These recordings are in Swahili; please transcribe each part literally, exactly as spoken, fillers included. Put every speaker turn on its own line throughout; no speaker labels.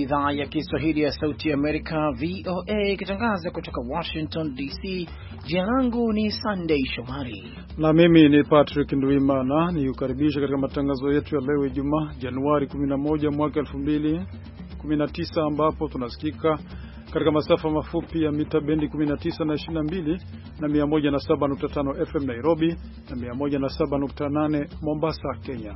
idhaa ya Kiswahili ya Sauti ya Amerika V O A ikitangaza kutoka Washington D C. Jina langu ni Sunday Shomari
na mimi ni Patrick Nduimana, nikukaribisha katika matangazo yetu ya leo Ijumaa Januari kumi na moja mwaka elfu mbili kumi na tisa, ambapo tunasikika katika masafa mafupi ya mita bendi kumi na tisa na ishirini na mbili na mia moja na saba nukta tano F M Nairobi na mia moja na saba nukta nane Mombasa, Kenya.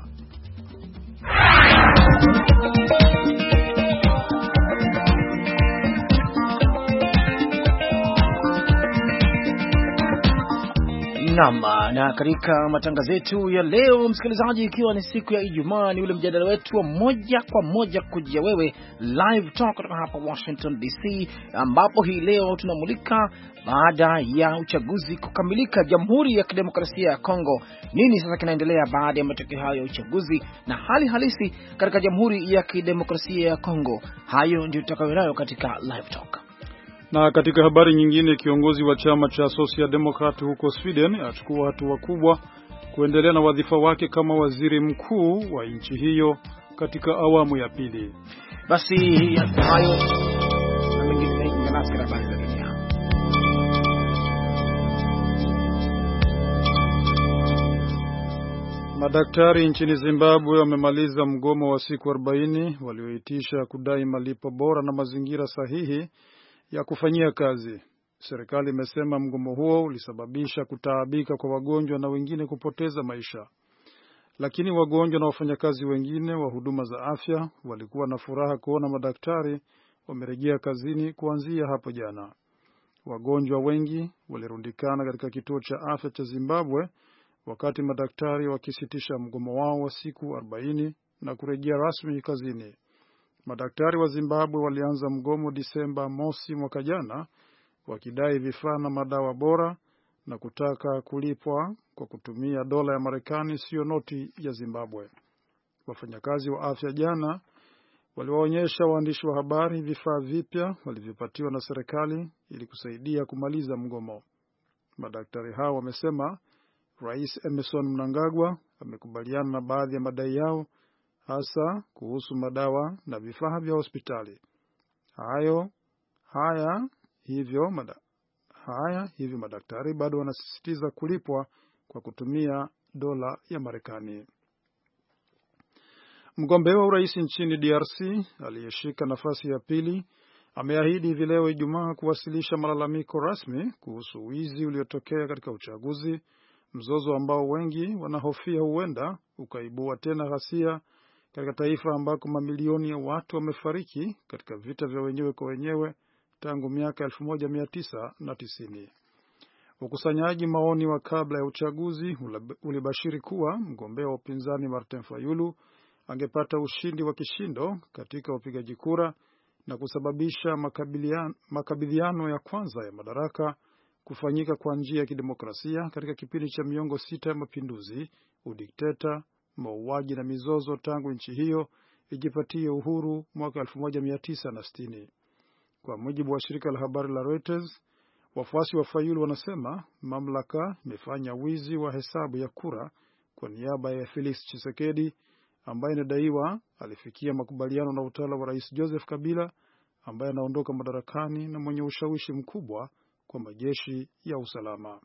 Nama, na katika matangazo yetu ya leo msikilizaji, ikiwa ni siku ya Ijumaa, ni ule mjadala wetu wa moja kwa moja kujia wewe live talk kutoka hapa Washington D C, ambapo hii leo tunamulika baada ya uchaguzi kukamilika Jamhuri ya Kidemokrasia ya Kongo, nini sasa kinaendelea baada ya matokeo hayo ya uchaguzi na hali halisi katika Jamhuri ya Kidemokrasia ya Kongo. Hayo ndio tutakayonayo katika live talk.
Na katika habari nyingine, kiongozi wa chama cha Social Democrat huko Sweden achukua hatua kubwa kuendelea na wadhifa wake kama waziri mkuu wa nchi hiyo katika awamu ya pili.
Basi hayo na mengine mengi nasi katika habari za dunia.
Madaktari nchini Zimbabwe wamemaliza mgomo wa siku arobaini walioitisha kudai malipo bora na mazingira sahihi ya kufanyia kazi. Serikali imesema mgomo huo ulisababisha kutaabika kwa wagonjwa na wengine kupoteza maisha. Lakini wagonjwa na wafanyakazi wengine wa huduma za afya walikuwa na furaha kuona madaktari wamerejea kazini kuanzia hapo jana. Wagonjwa wengi walirundikana katika kituo cha afya cha Zimbabwe wakati madaktari wakisitisha mgomo wao wa siku arobaini na kurejea rasmi kazini. Madaktari wa Zimbabwe walianza mgomo Disemba mosi mwaka jana wakidai vifaa na madawa bora na kutaka kulipwa kwa kutumia dola ya Marekani, sio noti ya Zimbabwe. Wafanyakazi wa afya jana waliwaonyesha waandishi wa habari vifaa vipya walivyopatiwa na serikali ili kusaidia kumaliza mgomo. Madaktari hao wamesema Rais Emmerson Mnangagwa amekubaliana na baadhi ya madai yao, hasa kuhusu madawa na vifaa vya hospitali. Hayo haya hivyo mada, haya hivyo madaktari bado wanasisitiza kulipwa kwa kutumia dola ya Marekani. Mgombea wa urais nchini D R C aliyeshika nafasi ya pili ameahidi hivi leo Ijumaa kuwasilisha malalamiko rasmi kuhusu wizi uliotokea katika uchaguzi, mzozo ambao wengi wanahofia huenda ukaibua tena ghasia katika taifa ambako mamilioni ya watu wamefariki katika vita vya wenyewe kwa wenyewe tangu miaka elfu moja mia tisa na tisini. Ukusanyaji maoni wa kabla ya uchaguzi ulibashiri kuwa mgombea wa upinzani Martin Fayulu angepata ushindi wa kishindo katika upigaji kura na kusababisha makabidhiano ya kwanza ya madaraka kufanyika kwa njia ya kidemokrasia katika kipindi cha miongo sita ya mapinduzi, udikteta, mauaji na mizozo tangu nchi hiyo ijipatie uhuru mwaka elfu moja mia tisa na sitini. Kwa mujibu wa shirika la habari la Reuters, wafuasi wa Fayulu wanasema mamlaka imefanya wizi wa hesabu ya kura kwa niaba ya Felix Tshisekedi ambaye inadaiwa alifikia makubaliano na utawala wa Rais Joseph Kabila ambaye anaondoka madarakani na mwenye ushawishi mkubwa kwa majeshi ya usalama.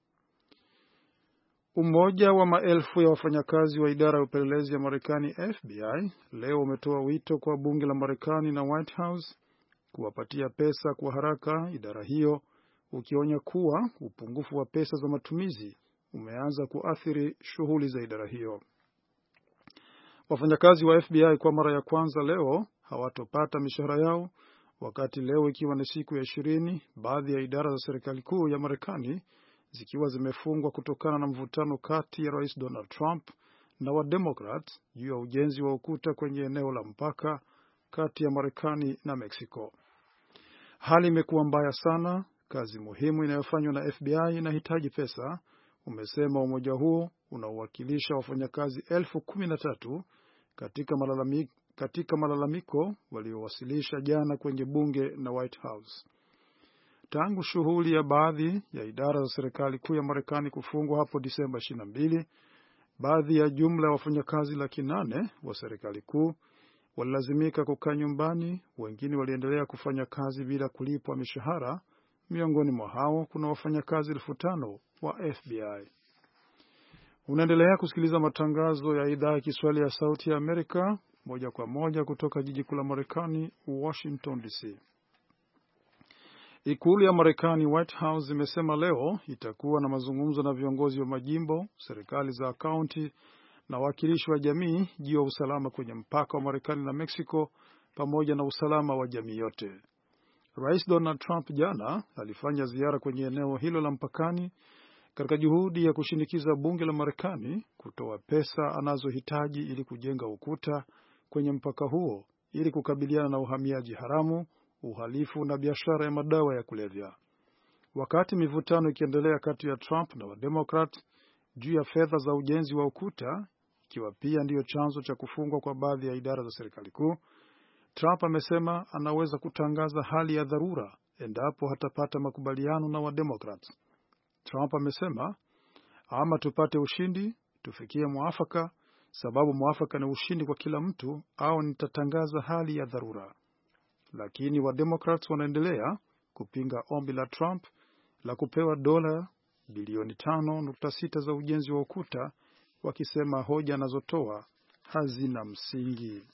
Umoja wa maelfu ya wafanyakazi wa idara ya upelelezi ya Marekani F B I leo umetoa wito kwa bunge la Marekani na White House kuwapatia pesa kwa haraka idara hiyo, ukionya kuwa upungufu wa pesa za matumizi umeanza kuathiri shughuli za idara hiyo. Wafanyakazi wa F B I kwa mara ya kwanza leo hawatopata mishahara yao, wakati leo ikiwa ni siku ya ishirini, baadhi ya idara za serikali kuu ya Marekani zikiwa zimefungwa kutokana na mvutano kati ya Rais Donald Trump na wa Democrat juu ya ujenzi wa ukuta kwenye eneo la mpaka kati ya Marekani na Mexico. Hali imekuwa mbaya sana, kazi muhimu inayofanywa na F B I inahitaji pesa, umesema umoja huo unaowakilisha wafanyakazi elfu kumi na tatu katika malalamiko katika malalamiko waliowasilisha jana kwenye bunge na White House. Tangu shughuli ya baadhi ya idara za serikali kuu ya Marekani kufungwa hapo Disemba ishirini na mbili, baadhi ya jumla ya wafanyakazi laki nane wa serikali kuu walilazimika kukaa nyumbani, wengine waliendelea kufanya kazi bila kulipwa mishahara. Miongoni mwa hao kuna wafanyakazi elfu tano wa F B I. Unaendelea kusikiliza matangazo ya idhaa ya Kiswahili ya Sauti ya Amerika moja kwa moja kutoka jiji kuu la Marekani, Washington D C. Ikulu ya Marekani, White House, imesema leo itakuwa na mazungumzo na viongozi wa majimbo, serikali za kaunti na wawakilishi wa jamii juu ya usalama kwenye mpaka wa Marekani na Mexico pamoja na usalama wa jamii yote. Rais Donald Trump jana alifanya ziara kwenye eneo hilo la mpakani katika juhudi ya kushinikiza bunge la Marekani kutoa pesa anazohitaji ili kujenga ukuta kwenye mpaka huo ili kukabiliana na uhamiaji haramu, uhalifu na biashara ya madawa ya kulevya. Wakati mivutano ikiendelea kati ya Trump na Wademokrat juu ya fedha za ujenzi wa ukuta, ikiwa pia ndiyo chanzo cha kufungwa kwa baadhi ya idara za serikali kuu, Trump amesema anaweza kutangaza hali ya dharura endapo hatapata makubaliano na Wademokrat. Trump amesema, ama tupate ushindi, tufikie mwafaka, sababu mwafaka ni ushindi kwa kila mtu, au nitatangaza hali ya dharura. Lakini Wademokrats wanaendelea kupinga ombi la Trump la kupewa dola bilioni tano nukta sita za ujenzi wa ukuta, wakisema hoja anazotoa hazina msingi.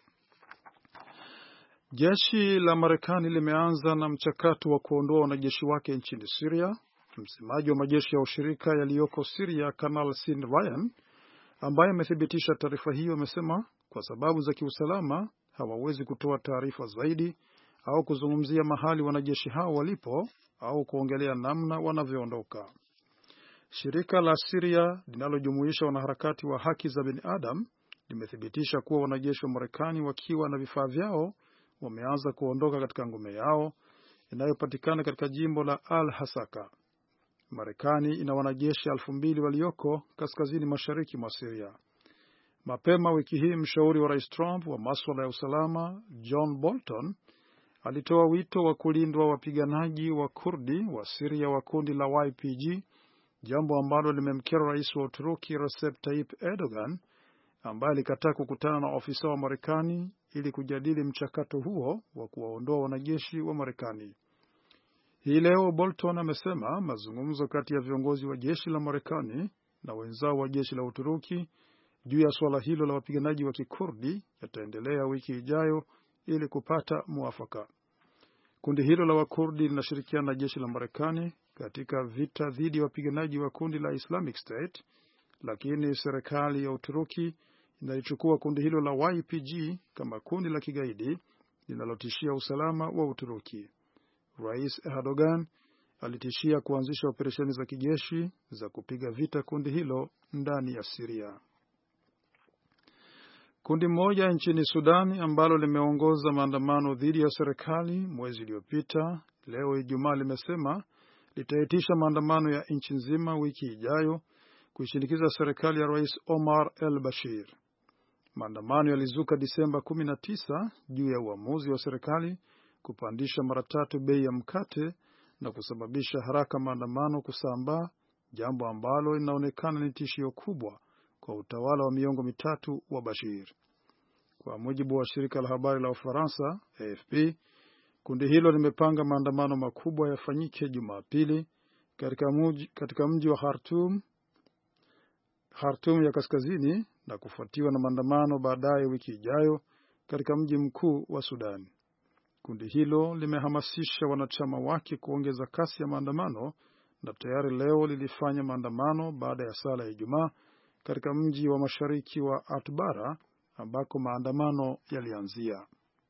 Jeshi la Marekani limeanza na mchakato wa kuondoa wanajeshi wake nchini Syria. Msemaji wa majeshi ya ushirika yaliyoko Syria, Colonel Sean Ryan, ambaye amethibitisha taarifa hiyo, amesema kwa sababu za kiusalama hawawezi kutoa taarifa zaidi au kuzungumzia mahali wanajeshi hao walipo au kuongelea namna wanavyoondoka. Shirika la Syria linalojumuisha wanaharakati wa haki za binadamu limethibitisha kuwa wanajeshi wa Marekani wakiwa na vifaa vyao wameanza kuondoka katika ngome yao inayopatikana katika jimbo la Al-Hasaka. Marekani ina wanajeshi elfu mbili walioko kaskazini mashariki mwa Syria. Mapema wiki hii mshauri wa Rais Trump wa masuala ya usalama, John Bolton, alitoa wito wa kulindwa wapiganaji wa Kurdi wa Syria wa kundi la Y P G, jambo ambalo limemkera Rais wa Uturuki Recep Tayyip Erdogan, ambaye alikataa kukutana na ofisa wa Marekani ili kujadili mchakato huo wa kuwaondoa wanajeshi wa Marekani. Hii leo Bolton amesema mazungumzo kati ya viongozi wa jeshi la Marekani na wenzao wa jeshi la Uturuki juu ya suala hilo la wapiganaji wa Kikurdi yataendelea wiki ijayo ili kupata muafaka. Kundi hilo la Wakurdi linashirikiana na jeshi la Marekani katika vita dhidi ya wapiganaji wa kundi la Islamic State, lakini serikali ya Uturuki inalichukua kundi hilo la Y P G kama kundi la kigaidi linalotishia usalama wa Uturuki. Rais Erdogan alitishia kuanzisha operesheni za kijeshi za kupiga vita kundi hilo ndani ya Syria. Kundi moja nchini Sudani ambalo limeongoza maandamano dhidi ya serikali mwezi uliopita, leo Ijumaa limesema litaitisha maandamano ya nchi nzima wiki ijayo kuishinikiza serikali ya Rais Omar el-Bashir. Maandamano yalizuka Disemba kumi na tisa juu ya uamuzi wa serikali kupandisha mara tatu bei ya mkate na kusababisha haraka maandamano kusambaa, jambo ambalo linaonekana ni tishio kubwa kwa utawala wa miongo mitatu wa Bashir. Kwa mujibu wa shirika la habari la Ufaransa A F P, kundi hilo limepanga maandamano makubwa yafanyike Jumapili katika mji katika mji wa Khartoum, Khartoum ya kaskazini, na kufuatiwa na maandamano baadaye wiki ijayo katika mji mkuu wa Sudan. Kundi hilo limehamasisha wanachama wake kuongeza kasi ya maandamano na tayari leo lilifanya maandamano baada ya sala ya Ijumaa katika mji wa mashariki wa Atbara ambako maandamano yalianzia.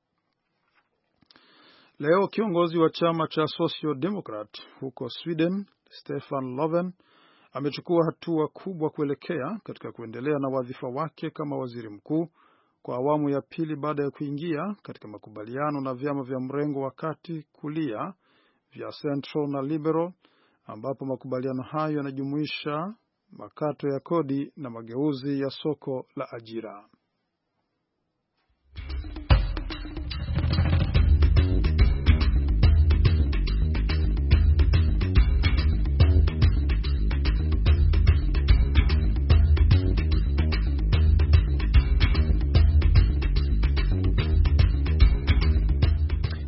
Leo kiongozi wa chama cha Social Democrat huko Sweden, Stefan Löfven, amechukua hatua kubwa kuelekea katika kuendelea na wadhifa wake kama waziri mkuu kwa awamu ya pili baada ya kuingia katika makubaliano na vyama vya mrengo wa kati kulia vya Central na Liberal, ambapo makubaliano hayo yanajumuisha makato ya kodi na mageuzi ya soko la ajira.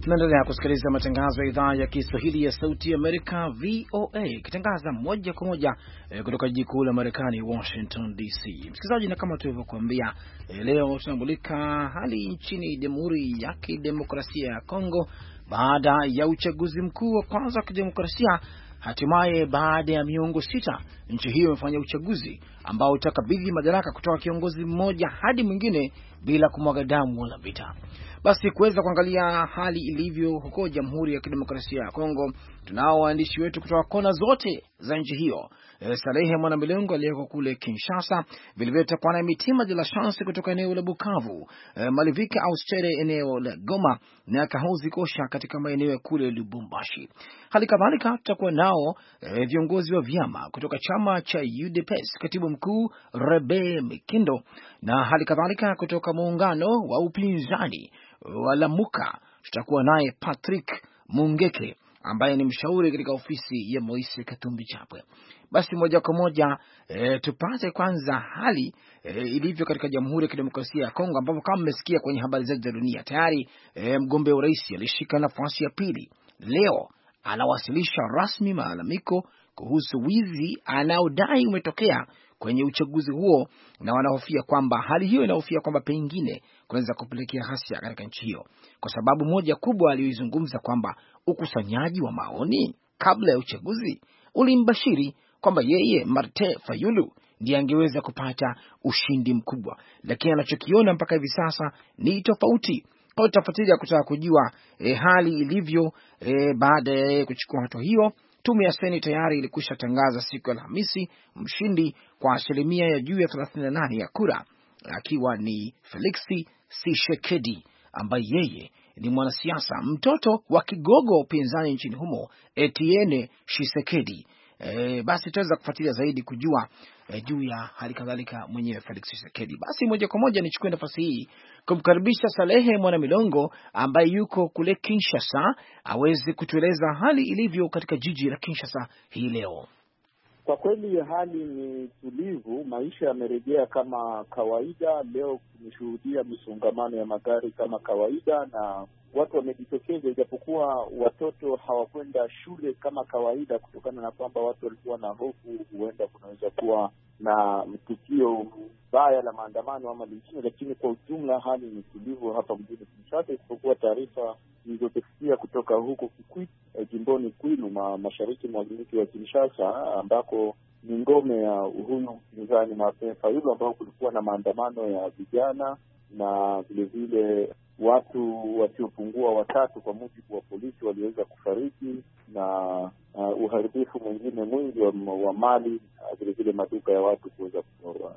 Tunaendelea kusikiliza matangazo ya idhaa ya Kiswahili ya Sauti ya Amerika V O A ikitangaza moja kwa moja e, kutoka jiji kuu la Marekani Washington D C. Msikilizaji, na kama tulivyokuambia e, leo tunamulika hali nchini Jamhuri ya Kidemokrasia ya Kongo baada ya uchaguzi mkuu wa kwanza wa kidemokrasia. Hatimaye baada ya miongo sita nchi hiyo imefanya uchaguzi ambao utakabidhi madaraka kutoka kiongozi mmoja hadi mwingine bila kumwaga damu wala vita. Basi kuweza kuangalia hali ilivyo huko Jamhuri ya Kidemokrasia ya Kongo, tunao waandishi wetu kutoka kona zote za nchi hiyo. E, Salehe Mwanamilongo aliyeko kule Kinshasa, vilevile tutakuwa na Mitima de la Chance kutoka eneo la Bukavu, e, Malivika Austere eneo la Goma, na Kahozi Kosha katika maeneo ya kule Lubumbashi. Hali kadhalika tutakuwa nao e, viongozi wa vyama kutoka chama cha U D P S, katibu mkuu Rebe Mikindo, na hali kadhalika kutoka muungano wa upinzani wa Lamuka tutakuwa naye Patrick Mungeke ambaye ni mshauri katika ofisi ya Moise Katumbi Chapwe. Basi moja kwa moja e, tupate kwanza hali e, ilivyo katika Jamhuri ya Kidemokrasia ya Kongo, ambapo kama mmesikia kwenye habari zetu za dunia tayari e, mgombea urais alishika nafasi ya pili leo anawasilisha rasmi malalamiko kuhusu wizi anaodai umetokea kwenye uchaguzi huo, na wanahofia kwamba hali hiyo inahofia kwamba pengine kunaweza kupelekea ghasia katika nchi hiyo, kwa sababu moja kubwa aliyoizungumza kwamba ukusanyaji wa maoni kabla ya uchaguzi ulimbashiri kwamba yeye Martin Fayulu ndiye angeweza kupata ushindi mkubwa, lakini anachokiona mpaka hivi sasa ni tofauti. Kwa tafadhali kutaka kujua e, hali ilivyo e, baada ya kuchukua hatua hiyo, tume ya Seni tayari ilikwisha tangaza siku ya Alhamisi mshindi kwa asilimia ya juu ya thelathini na nane ya kura, akiwa ni Felix Tshisekedi ambaye yeye ni mwanasiasa mtoto wa kigogo upinzani nchini humo Etienne Tshisekedi. E, basi tutaweza kufuatilia zaidi kujua e, juu ya hali kadhalika mwenyewe Felix Tshisekedi. Basi moja kwa moja nichukue nafasi hii kumkaribisha Salehe Mwanamilongo ambaye yuko kule Kinshasa aweze kutueleza hali ilivyo katika jiji la Kinshasa hii leo.
Kwa kweli hali ni tulivu, maisha yamerejea kama kawaida. Leo tumeshuhudia misongamano ya magari kama kawaida na watu wamejitokeza, ijapokuwa watoto hawakwenda shule kama kawaida kutokana na kwamba watu walikuwa na hofu huenda kunaweza kuwa na tukio baya la maandamano ama lingine, lakini kwa ujumla hali ni tulivu hapa mjini Kinshasa, isipokuwa taarifa zilizotufikia kutoka huko Kikwit, eh, jimboni Kwilu ma, mashariki mwa mji wa Kinshasa, ambako ni ngome ya huyu mpinzani Martin Fayulu, ambao kulikuwa na maandamano ya vijana na vile vile watu wasiopungua watatu kwa mujibu wa polisi waliweza kufariki, na uh, uharibifu mwingine mwingi wa, wa mali, uh, vile vile maduka ya watu kuweza kuporwa.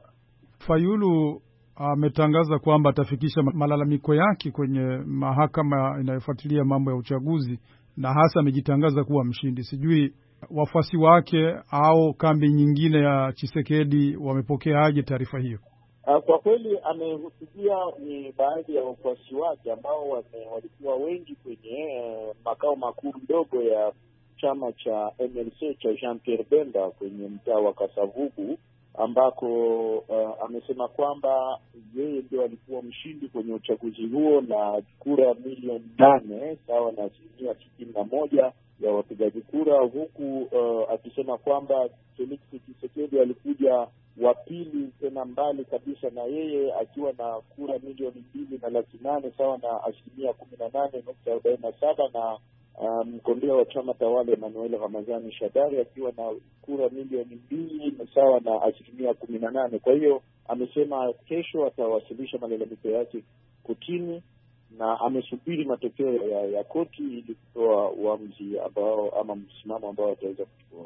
Fayulu ametangaza uh, kwamba atafikisha malalamiko yake kwenye mahakama inayofuatilia mambo ya uchaguzi, na hasa amejitangaza kuwa mshindi. Sijui wafuasi wake au kambi nyingine ya Tshisekedi wamepokea aje taarifa hiyo?
Uh, kwa kweli amehutubia ni baadhi ya wafuasi wake ambao wame, walikuwa wengi kwenye uh, makao makuu ndogo ya chama cha M L C cha Jean Pierre Bemba kwenye mtaa wa Kasavubu, ambako uh, amesema kwamba yeye ndio alikuwa mshindi kwenye uchaguzi huo na kura milioni nane sawa na asilimia sitini na moja ya wapigaji kura, huku uh, akisema kwamba Felix Tshisekedi alikuja wa pili tena mbali kabisa na yeye akiwa na kura milioni mbili na laki nane sawa na asilimia kumi na nane nukta arobaini na saba na mgombea um, wa chama tawala Emmanuel Ramazani Shadari akiwa na kura milioni mbili sawa na asilimia kumi na nane. Kwa hiyo amesema kesho atawasilisha malalamiko yake kotini na amesubiri matokeo ya, ya koti ili kutoa uamuzi ambao ama msimamo ambao ataweza kuchukua.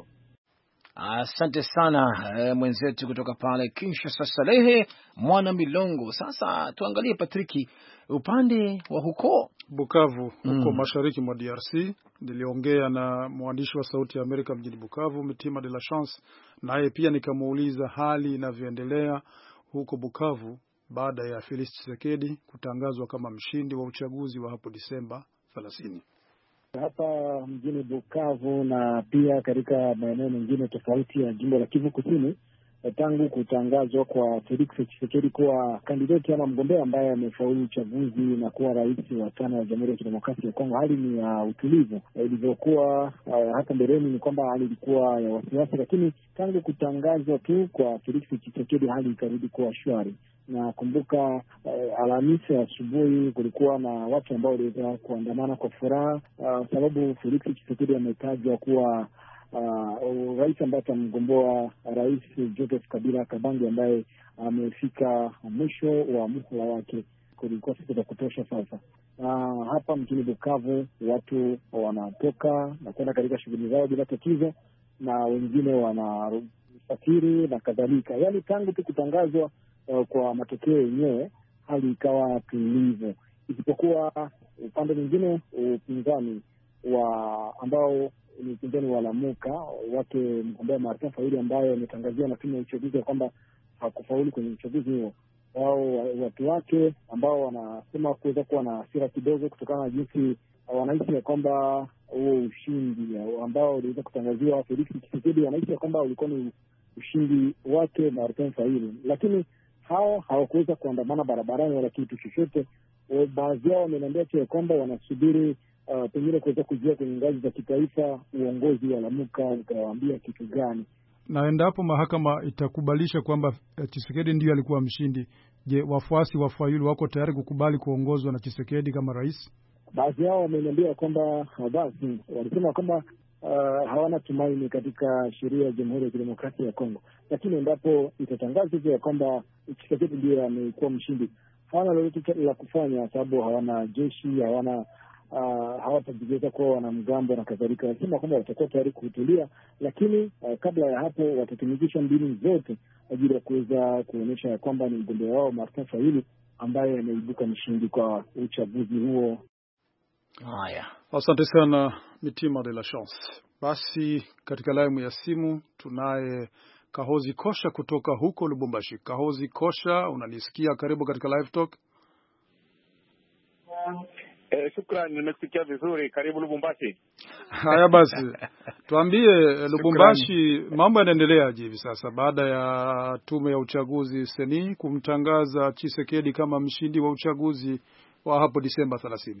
Asante sana e, mwenzetu kutoka pale Kinshasa Salehe Mwanamilongo. Sasa tuangalie Patriki upande wa huko
Bukavu huko mm. mashariki mwa D R C. Niliongea na mwandishi wa Sauti ya Amerika mjini Bukavu, Mitima de la Chance, naye pia nikamuuliza hali inavyoendelea huko Bukavu baada ya Felix Tshisekedi kutangazwa kama mshindi wa uchaguzi wa hapo Disemba thelathini.
Hapa mjini Bukavu na pia katika maeneo mengine tofauti ya jimbo la Kivu Kusini, tangu kutangazwa kwa Felix Tshisekedi kuwa kandidati ama mgombea ambaye amefaulu uchaguzi na kuwa rais wa tano wa Jamhuri ya Kidemokrasia ya Kongo, hali ni ya uh, utulivu. Ilivyokuwa uh, hata mbeleni ni kwamba hali ilikuwa ya wasiwasi, lakini tangu kutangazwa tu kwa Felix Tshisekedi hali ikarudi kuwa shwari. Na kumbuka uh, Alhamisi asubuhi kulikuwa na watu ambao waliweza kuandamana kwa furaha uh, sababu Felix Tshisekedi ametajwa kuwa Uh, rais ambaye atamgomboa rais Joseph Kabila Kabange ambaye amefika uh, mwisho wa muhula wake. Kulikuwa siku za kutosha sasa. Uh, hapa mjini Bukavu watu wanatoka na kwenda katika shughuli zao bila tatizo, na wengine wanasafiri na kadhalika. Yaani tangu tu kutangazwa uh, kwa matokeo yenyewe hali ikawa tulivu, isipokuwa upande mwingine upinzani wa ambao ni upinzani wa Lamuka wake mgombea Martin Fayulu ambaye ametangaziwa na tume ya uchaguzi ya kwamba hakufaulu kwenye uchaguzi huo. Wao watu wake ambao wanasema kuweza kuwa na hasira kidogo kutokana na jinsi wanahisi ya kwamba huo ushindi ambao uliweza kutangaziwa Felix Tshisekedi, wanahisi ya kwamba ulikuwa ni ushindi wake Martin Fayulu, lakini hao hawakuweza kuandamana barabarani wala kitu chochote. Baadhi yao wameniambia ya kwamba wanasubiri Uh, pengine kuweza kujua kwenye ngazi za kitaifa uongozi wa Lamuka utawaambia kitu gani.
Na endapo mahakama itakubalisha kwamba Tshisekedi ndiyo alikuwa mshindi, je, wafuasi wa Fayulu wako tayari kukubali kuongozwa na Tshisekedi kama rais?
Baadhi yao wameniambia kwamba basi walisema kwamba uh, hawana tumaini katika sheria ya Jamhuri ya Kidemokrasia ya Kongo, lakini endapo itatangazwa ya kwamba Tshisekedi ndiye amekuwa mshindi, hawana lolote la kufanya sababu hawana jeshi, hawana Uh, hawatajiweza kuwa wanamgambo na kadhalika. Wanasema kwamba watakuwa tayari kuhutulia, lakini uh, kabla ya hapo watatumikisha mbinu zote ajili ya kuweza kuonyesha ya kwamba ni mgombea wao Martin Fayulu ambaye ameibuka mshindi kwa uchaguzi huo.
Haya, asante sana Mitima de la Chance. Basi katika laimu ya simu tunaye Kahozi Kosha kutoka huko Lubumbashi. Kahozi Kosha, unanisikia? Karibu katika Live Talk.
Eh, shukrani, nimesikia vizuri. Karibu Lubumbashi.
Haya basi, tuambie Lubumbashi, mambo yanaendeleaje hivi sasa baada ya tume ya uchaguzi seni kumtangaza Tshisekedi kama mshindi wa uchaguzi wa hapo Disemba thelathini?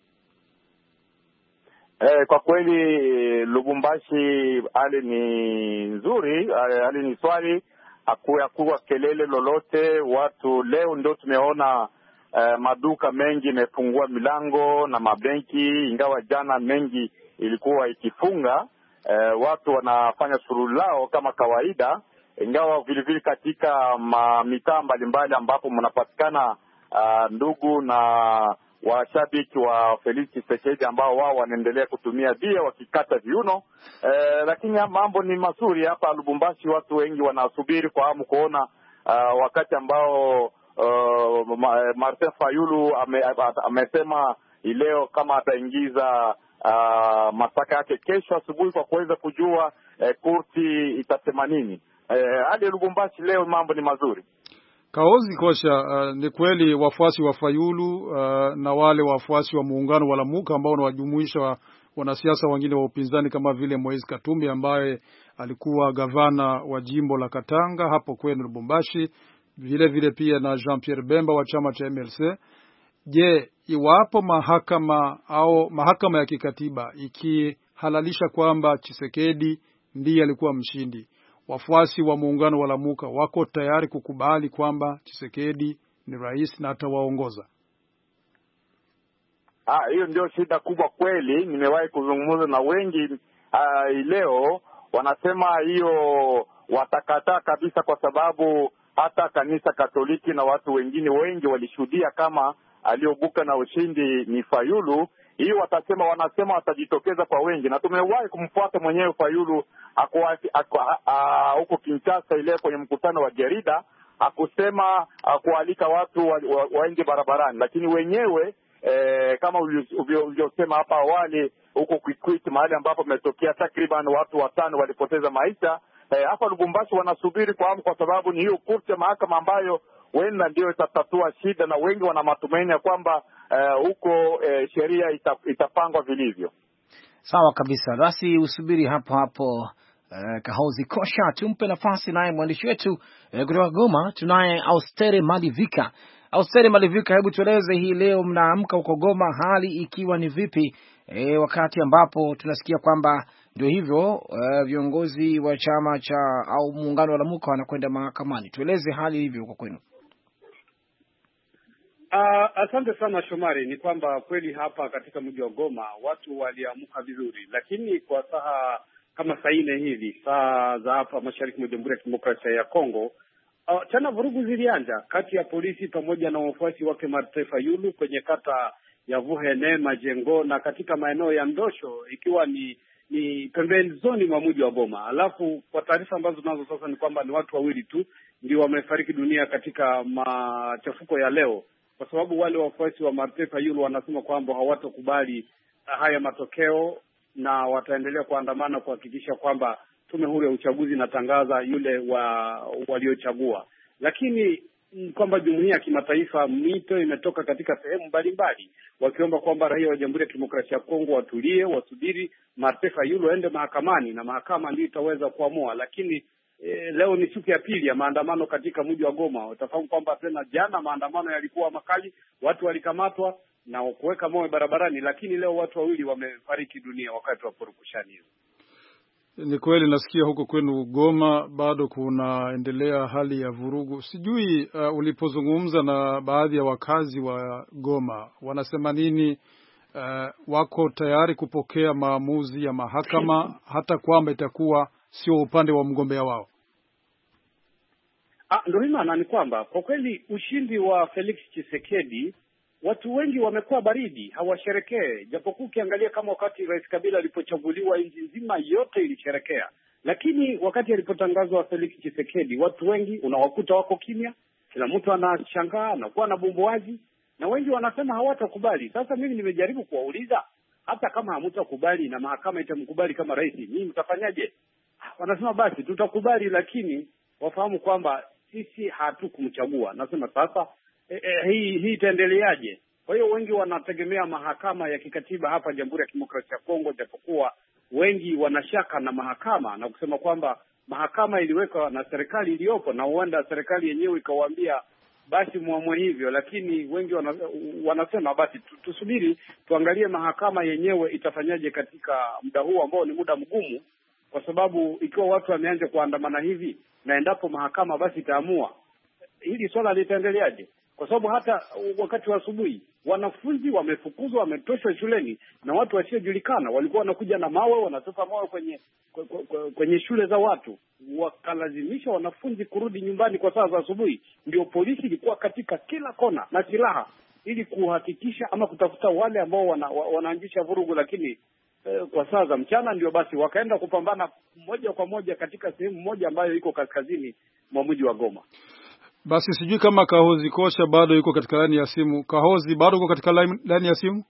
Eh, kwa kweli Lubumbashi hali ni nzuri, hali ni swali, hakuwa kelele lolote. Watu leo ndio tumeona Uh, maduka mengi imefungua milango na mabenki, ingawa jana mengi ilikuwa ikifunga. Uh, watu wanafanya shughuli lao kama kawaida, ingawa vile vile katika mitaa mbalimbali ambapo mnapatikana uh, ndugu na washabiki wa Felix Tshisekedi ambao wao wanaendelea kutumia bia wakikata viuno. Uh, lakini mambo ni mazuri hapa Lubumbashi. Watu wengi wanasubiri kwa hamu kuona uh, wakati ambao Uh, Martin Fayulu ame, amesema leo kama ataingiza uh, mashtaka yake kesho asubuhi kwa kuweza kujua uh, kurti itasema nini. Hadi uh, Lubumbashi leo mambo ni mazuri.
Kaozi Kosha, uh, ni kweli wafuasi wa Fayulu uh, na wale wafuasi wa muungano wa Lamuka ambao wanawajumuisha wanasiasa wengine wa upinzani kama vile Moise Katumbi ambaye alikuwa gavana wa jimbo la Katanga hapo kwenu Lubumbashi, vile vile pia na Jean-Pierre Bemba wa chama cha M L C. Je, iwapo mahakama au mahakama ya kikatiba ikihalalisha kwamba Tshisekedi ndiye alikuwa mshindi, wafuasi wa muungano wa Lamuka wako tayari kukubali kwamba Tshisekedi ni rais na atawaongoza?
Ah, hiyo ndio shida kubwa kweli. Nimewahi kuzungumza na wengi uh, leo wanasema hiyo watakataa kabisa, kwa sababu hata kanisa Katoliki na watu wengine wengi walishuhudia kama aliobuka na ushindi ni Fayulu. Hii watasema wanasema watajitokeza kwa wengi, na tumewahi kumfuata mwenyewe Fayulu huko Kinshasa ile kwenye mkutano wa Gerida, akusema kualika watu wa, wa, waende barabarani, lakini wenyewe eh, kama ulivyosema hapa awali huko Kikwit mahali ambapo umetokea takriban watu watano walipoteza maisha. Hapa eh, Lubumbashi wanasubiri kwa hamu, kwa sababu ni hiyo kurti ya mahakama ambayo wenda ndio itatatua shida, na wengi wana matumaini ya kwamba huko uh, uh, sheria ita, itapangwa vilivyo.
Sawa kabisa. Basi usubiri hapo hapo uh, Kahozi Kosha. Tumpe nafasi naye mwandishi wetu uh, kutoka Goma, tunaye Austere Malivika. Austere Malivika, hebu tueleze hii leo mnaamka huko Goma, hali ikiwa ni vipi e, wakati ambapo tunasikia kwamba ndio hivyo uh, viongozi wa chama cha au muungano wa Lamuka wanakwenda mahakamani. Tueleze hali hivyo huko kwenu.
Uh, asante sana Shomari. Ni kwamba kweli hapa katika mji wa Goma watu waliamka vizuri, lakini kwa saa kama saa nne hivi saa za hapa mashariki mwa Jamhuri ya Kidemokrasia ya Kongo, uh, tena vurugu zilianza kati ya polisi pamoja na wafuasi wake Martin Fayulu kwenye kata ya Vuhene Majengo na katika maeneo ya Ndosho, ikiwa ni ni pembezoni mwa mji wa Goma. Alafu kwa taarifa ambazo tunazo sasa ni kwamba ni watu wawili tu ndio wamefariki dunia katika machafuko ya leo, kwa sababu wale wafuasi wa Martin Fayulu wanasema kwamba hawatokubali haya matokeo na wataendelea kuandamana kuhakikisha kwamba tume huru ya uchaguzi inatangaza yule wa waliochagua. Lakini kwamba jumuiya ya kimataifa, mito imetoka katika sehemu mbalimbali wakiomba kwamba raia wa Jamhuri ya Kidemokrasia ya Kongo watulie, wasubiri Martin Fayulu aende mahakamani na mahakama ndio itaweza kuamua. Lakini E, leo ni siku ya pili ya maandamano katika mji wa Goma. Utafahamu kwamba tena jana maandamano yalikuwa makali, watu walikamatwa na kuweka mawe barabarani, lakini leo watu wawili wamefariki dunia wakati wa purukushani hizo.
Ni kweli, nasikia huko kwenu Goma bado kunaendelea hali ya vurugu. Sijui uh, ulipozungumza na baadhi ya wakazi wa Goma wanasema nini? Uh, wako tayari kupokea maamuzi ya mahakama hata kwamba itakuwa sio upande wa mgombea wao?
Ah, ndio maana ni kwamba kwa kweli ushindi wa Felix Tshisekedi watu wengi wamekuwa baridi, hawasherekee. Japokuwa ukiangalia kama wakati Rais Kabila alipochaguliwa nchi nzima yote ilisherekea, lakini wakati alipotangazwa Felix Tshisekedi watu wengi unawakuta wako kimya, kila mtu anashangaa na kuwa na bumbuaji, na wengi wanasema hawatakubali. Sasa mimi nimejaribu kuwauliza, hata kama hamtakubali na mahakama itamkubali kama rais, nyinyi mtafanyaje? Wanasema basi tutakubali, lakini wafahamu kwamba sisi hatukumchagua. Nasema sasa e, e, hii hii itaendeleaje? Kwa hiyo wengi wanategemea mahakama ya kikatiba hapa Jamhuri ya Kidemokrasia ya Kongo, japokuwa wengi wanashaka na mahakama na kusema kwamba mahakama iliwekwa na serikali iliyopo na huenda serikali yenyewe ikawaambia basi muamue hivyo. Lakini wengi wana, wanasema basi tusubiri tuangalie mahakama yenyewe itafanyaje katika muda huu ambao ni muda mgumu, kwa sababu ikiwa watu wameanza kuandamana hivi na endapo mahakama basi itaamua, hili swala litaendeleaje? Kwa sababu hata wakati wa asubuhi wanafunzi wamefukuzwa, wametoshwa shuleni na watu wasiojulikana, walikuwa wanakuja na mawe, wanatupa mawe kwenye kwenye shule za watu, wakalazimisha wanafunzi kurudi nyumbani kwa saa za asubuhi. Ndio polisi ilikuwa katika kila kona na silaha ili kuhakikisha ama kutafuta wale ambao wana, wanaanzisha vurugu. Lakini eh, kwa saa za mchana ndio basi wakaenda kupambana moja kwa moja katika sehemu moja ambayo iko kaskazini mwa mji wa Goma.
Basi sijui kama Kahozi Kosha bado yuko katika laini ya simu. Kahozi, bado yuko katika laini ya simu?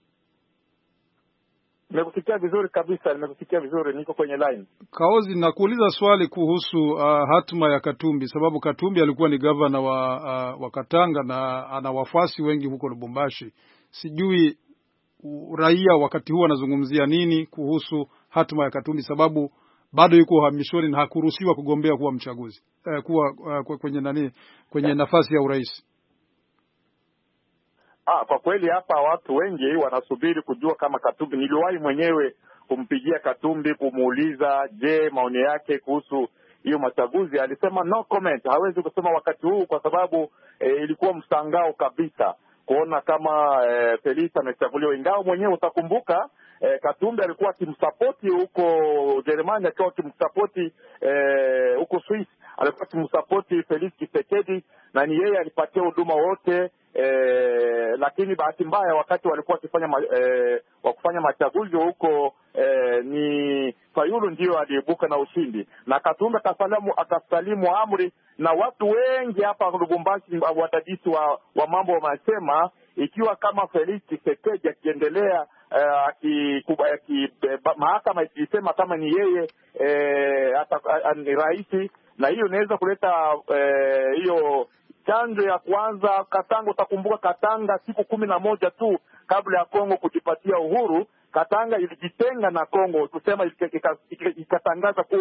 Nimekusikia vizuri kabisa, nimekusikia vizuri, niko kwenye line.
Kahozi, nakuuliza swali kuhusu uh, hatma ya Katumbi, sababu Katumbi alikuwa ni gavana wa uh, wa Katanga na ana wafuasi wengi huko Lubumbashi. Sijui uh, raia wakati huu anazungumzia nini kuhusu hatma ya Katumbi, sababu bado yuko uhamishoni na hakuruhusiwa kugombea kuwa mchaguzi eh, kuwa uh, kwenye nani kwenye nafasi ya urais.
Ah, kwa kweli hapa watu wengi wanasubiri kujua kama Katumbi, niliwahi mwenyewe kumpigia Katumbi kumuuliza je, maoni yake kuhusu hiyo machaguzi. Alisema no comment, hawezi kusema wakati huu kwa sababu eh, ilikuwa msangao kabisa kuona kama eh, Felix amechaguliwa, ingawa mwenyewe utakumbuka eh, Katumbi alikuwa akimsapoti huko Ujerumani, akiwa akimsapoti eh, huko Swiss, alikuwa akimsapoti Felix Tshisekedi na ni yeye alipatia huduma wote. Eh, lakini bahati mbaya wakati walikuwa wakifanya ma, eh, wakufanya machaguzi huko eh, ni Fayulu ndio aliibuka na ushindi na Katumbi akasalimu akasalimu amri, na watu wengi hapa Lubumbashi wadadisi wa, wa mambo wanasema ikiwa kama Felix Tshisekedi akiendelea eh, aki mahakama ikisema kama ni yeye eh, ata, ni rais, na hiyo inaweza kuleta hiyo eh, chanjo ya kwanza. Katanga, utakumbuka Katanga siku kumi na moja tu kabla ya Kongo kujipatia uhuru, Katanga ilijitenga na Kongo, tusema ikatangaza kuwa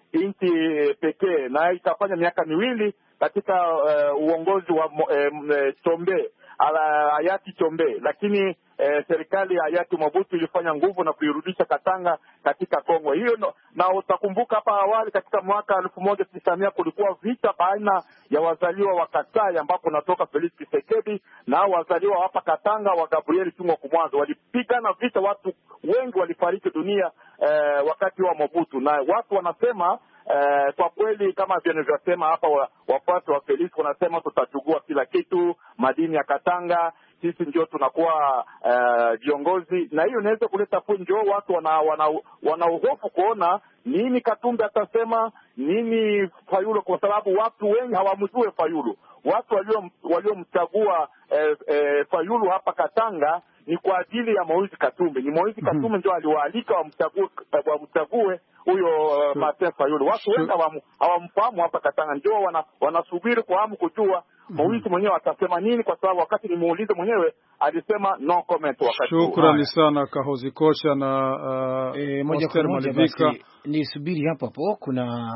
nchi pekee, na itafanya miaka miwili katika uh, uongozi wa uh, Chombe ala hayati Chombe, lakini eh, serikali ya hayati Mobutu ilifanya nguvu na kuirudisha Katanga katika Kongo. Hiyo no, na utakumbuka hapa awali katika mwaka elfu moja tisa mia kulikuwa vita baina ya wazaliwa wa Kasai ambapo natoka Felix Tshisekedi na wazaliwa hapa Katanga wa Gabriel Chungwa Kumwanzo. Walipigana vita, watu wengi walifariki dunia eh, wakati wa Mobutu, na watu wanasema Uh, kwa kweli kama vile nilivyosema hapa, wafuasi wa, wa Felix wanasema tutachukua kila kitu, madini ya Katanga, sisi ndio tunakuwa viongozi. Uh, na hiyo inaweza kuleta funjo, watu wana wana, wana uhofu kuona nini Katumbi atasema, nini Fayulu, kwa sababu watu wengi hawamjue Fayulu. Watu walio waliomchagua eh, eh, Fayulu hapa Katanga ni kwa ajili ya Moise Katumbi. Ni Moise Katumbi mm -hmm. ndio aliwaalika wamchague wamchague huyo uh, Martin Fayulu. Watu wengi hawamfahamu hapa Katanga, ndio wana, wanasubiri kwa hamu kujua Moise mm -hmm. mwenyewe atasema nini, kwa sababu wakati nimuulize mwenyewe alisema no comment wakati.
Shukrani sana Kahozi Kosha na uh,
e, moja kwa moja basi nisubiri hapo hapo. Kuna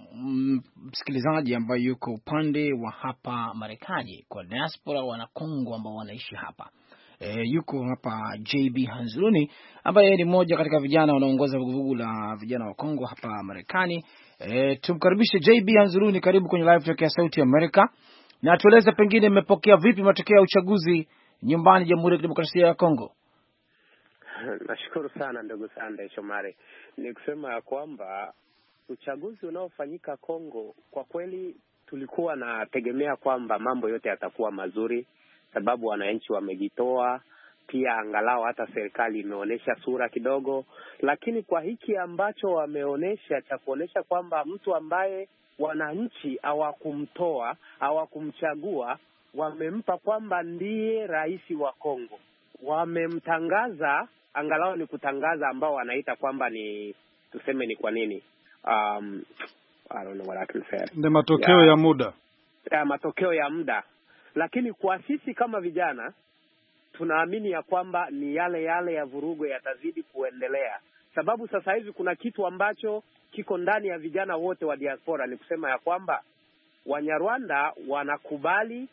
msikilizaji ambaye yuko upande wa hapa Marekani kwa diaspora wana Kongo ambao wanaishi hapa. E, yuko hapa J B Hanzuruni ambaye ni mmoja katika vijana wanaongoza vuguvugu la vijana wa Kongo hapa Marekani. E, tumkaribishe J B Hanzuruni, karibu kwenye live talk ya Sauti ya Amerika. Na tueleze pengine mmepokea vipi matokeo ya uchaguzi nyumbani Jamhuri ya Kidemokrasia ya Kongo?
Nashukuru sana ndugu Sande Shomari. Ni kusema kwamba uchaguzi unaofanyika Kongo kwa kweli tulikuwa na tegemea kwamba mambo yote yatakuwa mazuri, sababu wananchi wamejitoa, pia angalau hata serikali imeonesha sura kidogo. Lakini kwa hiki ambacho wameonesha cha kuonesha kwamba mtu ambaye wananchi hawakumtoa, hawakumchagua, wamempa kwamba ndiye rais wa Kongo, wamemtangaza, angalau ni kutangaza ambao wanaita kwamba ni, tuseme ni kwa nini um, I don't know what I can say.
Ni matokeo ya, ya muda
ya matokeo ya muda. Lakini kwa sisi kama vijana tunaamini ya kwamba ni yale yale ya vurugo yatazidi kuendelea, sababu sasa hivi kuna kitu ambacho kiko ndani ya vijana wote wa diaspora, ni kusema ya kwamba Wanyarwanda wanakubali,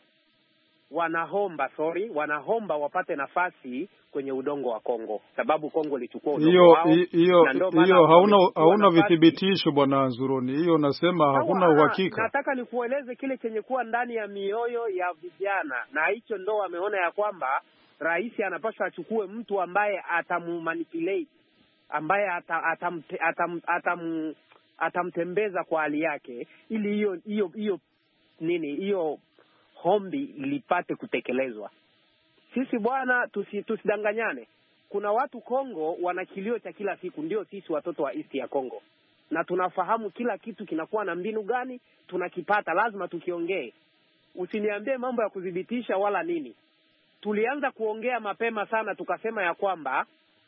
wanahomba sorry wanahomba wapate nafasi kwenye udongo wa Kongo, sababu Kongo ilichukua udongo wao.
Hiyo hiyo hauna hauna vithibitisho bwana Nzuruni, hiyo nasema hakuna uhakika.
Nataka nikueleze kile chenye kuwa ndani ya mioyo ya vijana, na hicho ndo wameona ya kwamba rais anapaswa achukue mtu ambaye atamumanipulate, ambaye atam atam atam atamtembeza kwa hali yake, ili hiyo hiyo hiyo nini hiyo hombi lipate kutekelezwa. Sisi bwana tusi, tusidanganyane. Kuna watu Kongo wana kilio cha kila siku, ndio sisi watoto wa East ya Kongo. Na tunafahamu kila kitu kinakuwa na mbinu gani, tunakipata, lazima tukiongee. Usiniambie mambo ya kudhibitisha wala nini. Tulianza kuongea mapema sana, tukasema ya kwamba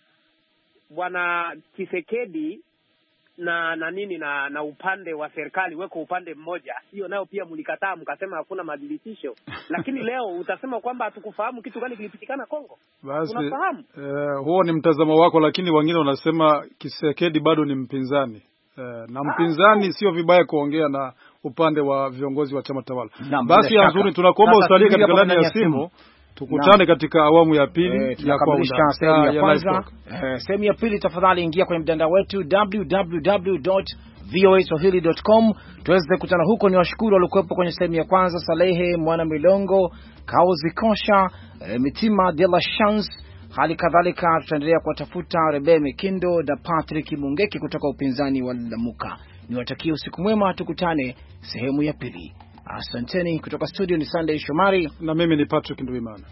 bwana Tshisekedi na na nini na na upande wa serikali weko upande mmoja. Hiyo nayo pia mlikataa, mkasema hakuna madhibitisho. Lakini leo utasema kwamba hatukufahamu kitu gani kilipitikana Kongo.
Basi
tunafahamu.
Eh, huo ni mtazamo wako, lakini wengine wanasema Tshisekedi bado ni mpinzani. Eh, na mpinzani ah, sio vibaya kuongea na upande wa viongozi wa chama tawala. Basi nzuri, tunakuomba usalie katika ndani ya simu. Tukutane na katika awamu ya pili
e, ya kukamilisha sehemu ya kwanza. E, sehemu ya pili tafadhali ingia kwenye mtandao wetu w w w dot v o a swahili dot com tuweze kukutana huko. Ni washukuru waliokuwepo kwenye sehemu ya kwanza: Salehe Mwana Milongo, Kauzi Kosha, e, Mitima de la Chance. Hali kadhalika tutaendelea kuwatafuta Rebe Mekindo na Patrick Mungeki kutoka upinzani wa Lamuka. Niwatakie usiku mwema, tukutane sehemu ya pili. Asanteni. Kutoka studio ni Sunday Shomari
na mimi ni Patrick Nduimana.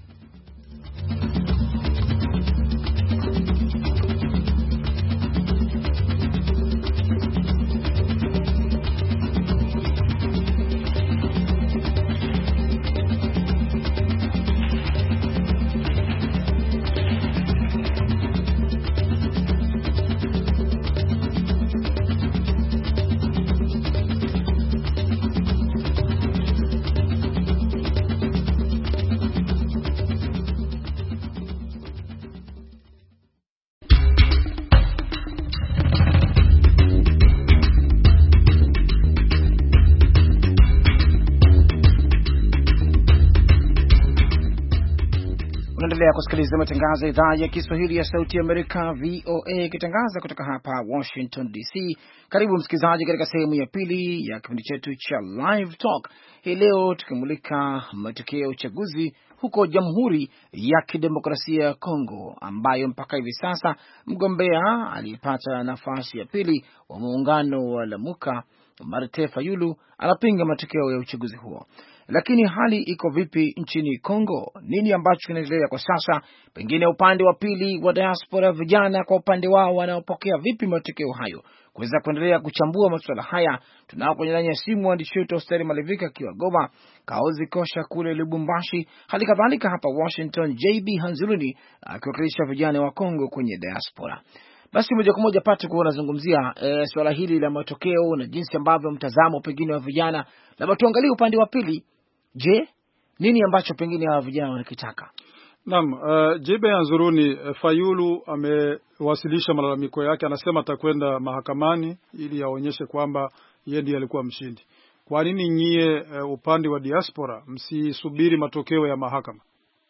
Unaendelea kusikiliza matangazo ya idhaa ya Kiswahili ya Sauti ya Amerika V O A ikitangaza kutoka hapa Washington D C. Karibu msikilizaji katika sehemu ya pili ya kipindi chetu cha Live Talk. Hii leo tukimulika matokeo ya uchaguzi huko Jamhuri ya Kidemokrasia ya Kongo, ambayo mpaka hivi sasa mgombea alipata nafasi ya pili wa muungano wa Lamuka, Martin Fayulu, anapinga matokeo ya uchaguzi huo. Lakini hali iko vipi nchini Kongo? Nini ambacho kinaendelea kwa sasa? Pengine upande wa pili wa diaspora, vijana kwa upande wao wanaopokea vipi matokeo hayo? Kuweza kuendelea kuchambua masuala haya, tunao kwenye laini ya simu waandishi wetu Osteri Malivika akiwa Goma, Kaozi Kosha kule Lubumbashi, hali kadhalika hapa Washington J B Hanzuluni akiwakilisha vijana wa Kongo kwenye diaspora. Basi moja kwa moja pate kuona zungumzia e, swala hili la matokeo na jinsi ambavyo mtazamo pengine wa vijana. Labda tuangalie upande wa pili. Je, nini ambacho pengine hawa vijana wanakitaka?
Naam, uh, J B Hanzuluni, uh, Fayulu amewasilisha malalamiko yake, anasema atakwenda mahakamani ili aonyeshe kwamba yeye ndiye alikuwa mshindi. Kwa nini nyie uh, upande wa diaspora msisubiri matokeo ya mahakama?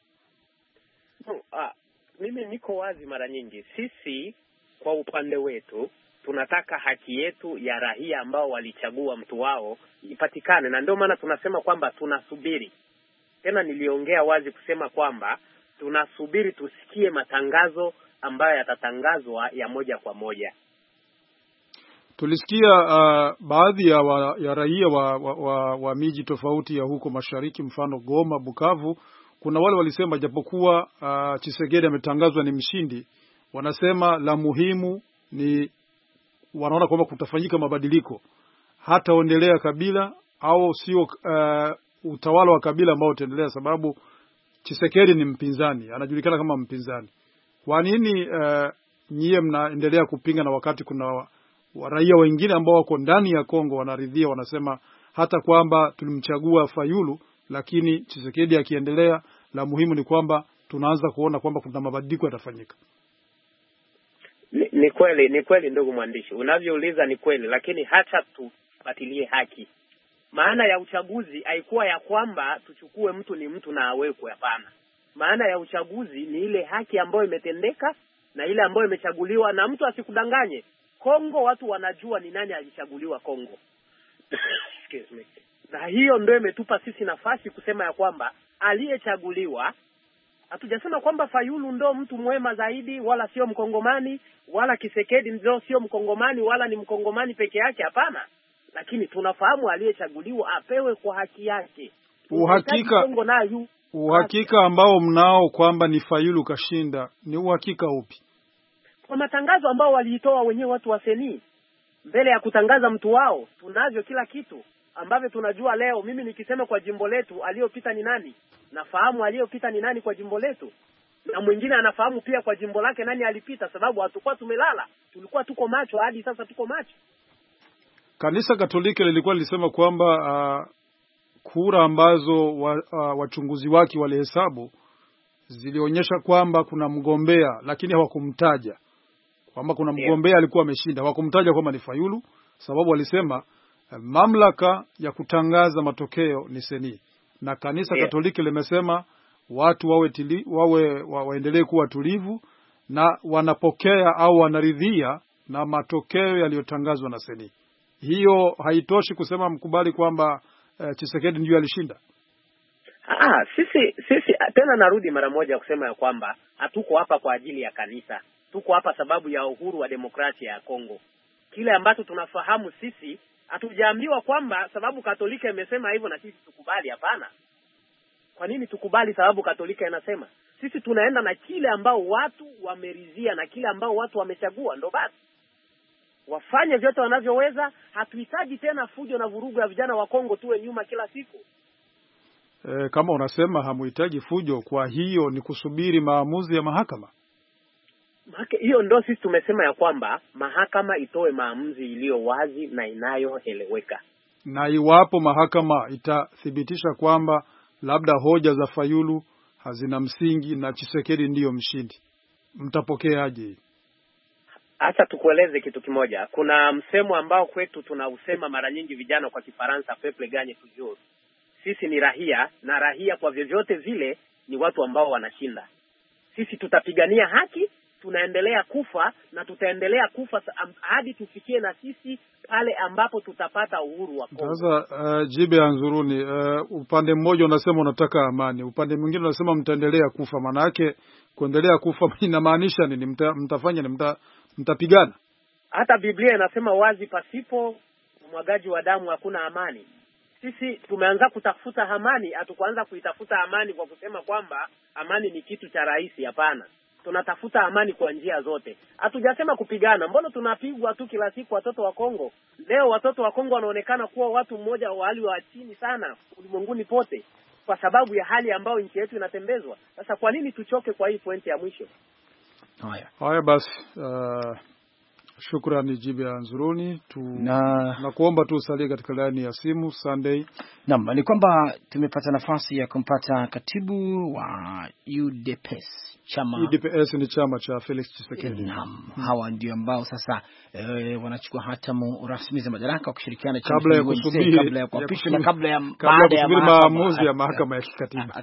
No, uh, mimi niko wazi mara nyingi. Sisi kwa upande wetu tunataka haki yetu ya raia ambao walichagua mtu wao ipatikane, na ndio maana tunasema kwamba tunasubiri. Tena niliongea wazi kusema kwamba tunasubiri tusikie matangazo ambayo yatatangazwa ya moja kwa moja.
Tulisikia uh, baadhi ya, wa, ya raia wa, wa, wa, wa miji tofauti ya huko mashariki, mfano Goma, Bukavu, kuna wale walisema japokuwa uh, Tshisekedi ametangazwa ni mshindi, wanasema la muhimu ni wanaona kwamba kutafanyika mabadiliko, hata ondelea kabila au sio uh, utawala wa kabila ambao utaendelea, sababu Tshisekedi ni mpinzani, anajulikana kama mpinzani. Kwa nini uh, nyie mnaendelea kupinga na wakati kuna wa, wa raia wengine ambao wako ndani ya Kongo wanaridhia, wanasema hata kwamba tulimchagua Fayulu, lakini Tshisekedi akiendelea, la muhimu ni kwamba tunaanza kuona kwamba kuna mabadiliko yatafanyika.
Ni, ni kweli, ni kweli ndugu mwandishi. Unavyouliza ni kweli, lakini hata tupatilie haki. Maana ya uchaguzi haikuwa ya kwamba tuchukue mtu ni mtu na awekwe, hapana. Maana ya uchaguzi ni ile haki ambayo imetendeka na ile ambayo imechaguliwa, na mtu asikudanganye. Kongo watu wanajua ni nani alichaguliwa Kongo. Excuse me. Na hiyo ndio imetupa sisi nafasi kusema ya kwamba aliyechaguliwa, hatujasema kwamba Fayulu ndo mtu mwema zaidi wala sio mkongomani, wala Tshisekedi ndio sio mkongomani wala ni mkongomani peke yake, hapana. Lakini tunafahamu aliyechaguliwa apewe kwa haki yake.
Uhakika uhakika ambao mnao kwamba ni Fayulu kashinda, ni uhakika upi?
Kwa matangazo ambao waliitoa wenyewe watu wa Seni mbele ya kutangaza mtu wao, tunavyo kila kitu ambavyo tunajua leo. Mimi nikisema kwa jimbo letu aliyopita ni nani, nafahamu aliyopita ni nani kwa jimbo letu, na mwingine anafahamu pia kwa jimbo lake nani alipita, sababu hatakuwa tumelala, tulikuwa tuko macho, hadi sasa tuko macho.
Kanisa Katoliki lilikuwa lilisema kwamba uh, kura ambazo wa, uh, wachunguzi wake walihesabu zilionyesha kwamba kuna mgombea, lakini hawakumtaja kwamba kuna mgombea alikuwa ameshinda. Hawakumtaja kwamba ni Fayulu, sababu walisema uh, mamlaka ya kutangaza matokeo ni Seni, na kanisa yeah. Katoliki limesema watu wawe tili, wawe wa, waendelee kuwa tulivu na wanapokea au wanaridhia na matokeo yaliyotangazwa na Seni. Hiyo haitoshi kusema mkubali kwamba uh, Tshisekedi ndio alishinda.
Ah, sisi sisi tena narudi mara moja kusema ya kwamba hatuko hapa kwa ajili ya kanisa. Tuko hapa sababu ya uhuru wa demokrasia ya Kongo. Kile ambacho tunafahamu sisi, hatujaambiwa kwamba sababu Katolika imesema hivyo na sisi tukubali, hapana. Kwa nini tukubali sababu Katolika inasema? Sisi tunaenda na kile ambao watu wameridhia na kile ambao watu wamechagua, ndo basi. Wafanye vyote wanavyoweza, hatuhitaji tena fujo na vurugu ya vijana wa Kongo tuwe nyuma kila siku.
E, kama unasema hamuhitaji fujo, kwa hiyo ni kusubiri maamuzi ya mahakama.
Mahake, hiyo ndo sisi tumesema ya kwamba mahakama itoe maamuzi iliyo wazi na inayoeleweka.
Na iwapo mahakama itathibitisha kwamba labda hoja za Fayulu hazina msingi na Tshisekedi ndiyo mshindi, mtapokeaje?
Acha tukueleze kitu kimoja. Kuna msemo ambao kwetu tunausema mara nyingi vijana kwa Kifaransa, peuple gagne toujours. Sisi ni rahia, na rahia kwa vyovyote vile ni watu ambao wanashinda. Sisi tutapigania haki, tunaendelea kufa na tutaendelea kufa hadi tufikie na sisi pale ambapo tutapata uhuru wa Kongo.
Sasa uh, Jibe Anzuruni, uh, upande mmoja unasema unataka amani, upande mwingine unasema mtaendelea kufa. Maana yake kuendelea kufa inamaanisha nini? Mta, mtafanya ni mta, mtapigana?
Hata Biblia inasema wazi, pasipo mwagaji wa damu hakuna amani. Sisi tumeanza kutafuta amani, hatukuanza kuitafuta amani kwa kusema kwamba amani ni kitu cha rahisi. Hapana. Tunatafuta amani kwa njia zote. Hatujasema kupigana. Mbona tunapigwa tu kila siku watoto wa Kongo? Leo watoto wa Kongo wanaonekana kuwa watu mmoja wa hali wa chini sana ulimwenguni pote kwa sababu ya hali ambayo nchi yetu inatembezwa. Sasa kwa nini tuchoke kwa hii pointi ya mwisho?
Haya. Haya basi, uh, shukrani Jibe Anzuruni tu na, na kuomba tu usalie katika laini ya simu Sunday.
Naam, ni kwamba tumepata nafasi ya kumpata katibu wa U D P S. Chama
U D P S ni chama cha Felix Tshisekedi.
Naam, hmm. Hawa ndio ambao sasa e, wanachukua hatamu rasmi za madaraka wakishirikiana
kabla ya kusubiri
kabla ya kuapishwa na kabla ya
baada ya maamuzi ya mahakama ya kikatiba.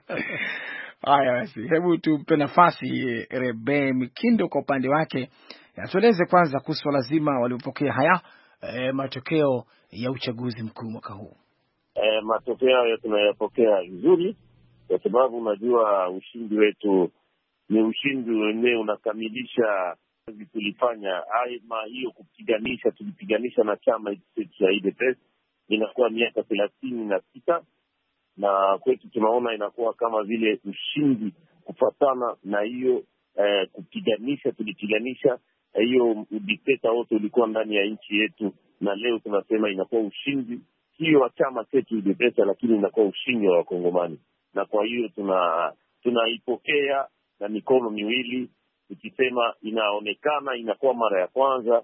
Haya basi, hebu tupe nafasi Rebe Mikindo kwa upande wake. Atueleze kwanza kuhusu lazima waliopokea haya e, matokeo ya uchaguzi mkuu mwaka huu.
E, matokeo hayo tunayapokea vizuri kwa sababu unajua ushindi wetu ni ushindi wenyewe unakamilisha kazi tulifanya. Aima hiyo kupiganisha tulipiganisha na chama cha U D P S inakuwa miaka thelathini na sita na kwetu tunaona inakuwa kama vile ushindi kufatana na hiyo eh, kupiganisha tulipiganisha hiyo udikteta wote ulikuwa ndani ya nchi yetu, na leo tunasema inakuwa ushindi hiyo wa chama chetu udikteta, lakini inakuwa ushindi wa Wakongomani. Na kwa hiyo tuna tunaipokea na mikono miwili, tukisema inaonekana inakuwa mara ya kwanza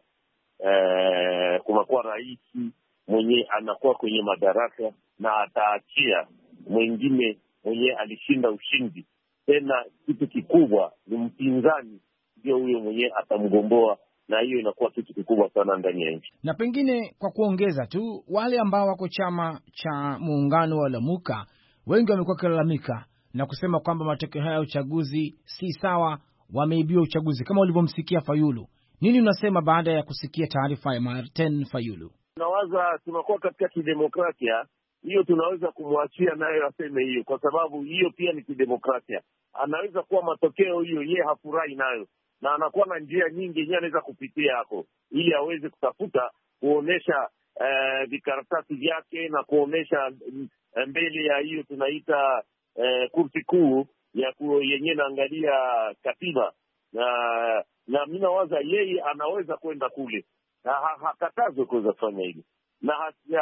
eh, kunakuwa rais mwenye anakuwa kwenye madaraka na ataachia mwingine mwenye alishinda ushindi. Tena kitu kikubwa ni mpinzani ndio huyo mwenye atamgomboa, na hiyo inakuwa kitu kikubwa sana ndani ya nchi.
Na pengine kwa kuongeza tu, wale ambao wako chama cha muungano wa Lamuka wengi wamekuwa kilalamika na kusema kwamba matokeo haya ya uchaguzi si sawa, wameibiwa uchaguzi, kama ulivyomsikia Fayulu. Nini unasema baada ya kusikia taarifa ya Martin Fayulu?
Nawaza tunakuwa katika kidemokrasia, hiyo tunaweza kumwachia nayo aseme hiyo, kwa sababu hiyo pia ni kidemokrasia. Anaweza kuwa matokeo hiyo yeye hafurahi nayo, na anakuwa na njia nyingi yeye anaweza kupitia hapo ili aweze kutafuta kuonesha eh, vikaratasi vyake na kuonesha mbele ya hiyo tunaita eh, kursi kuu ya yenyewe naangalia katiba, na na mimi nawaza yeye anaweza kwenda kule na hakatazwe kuweza kufanya hili, na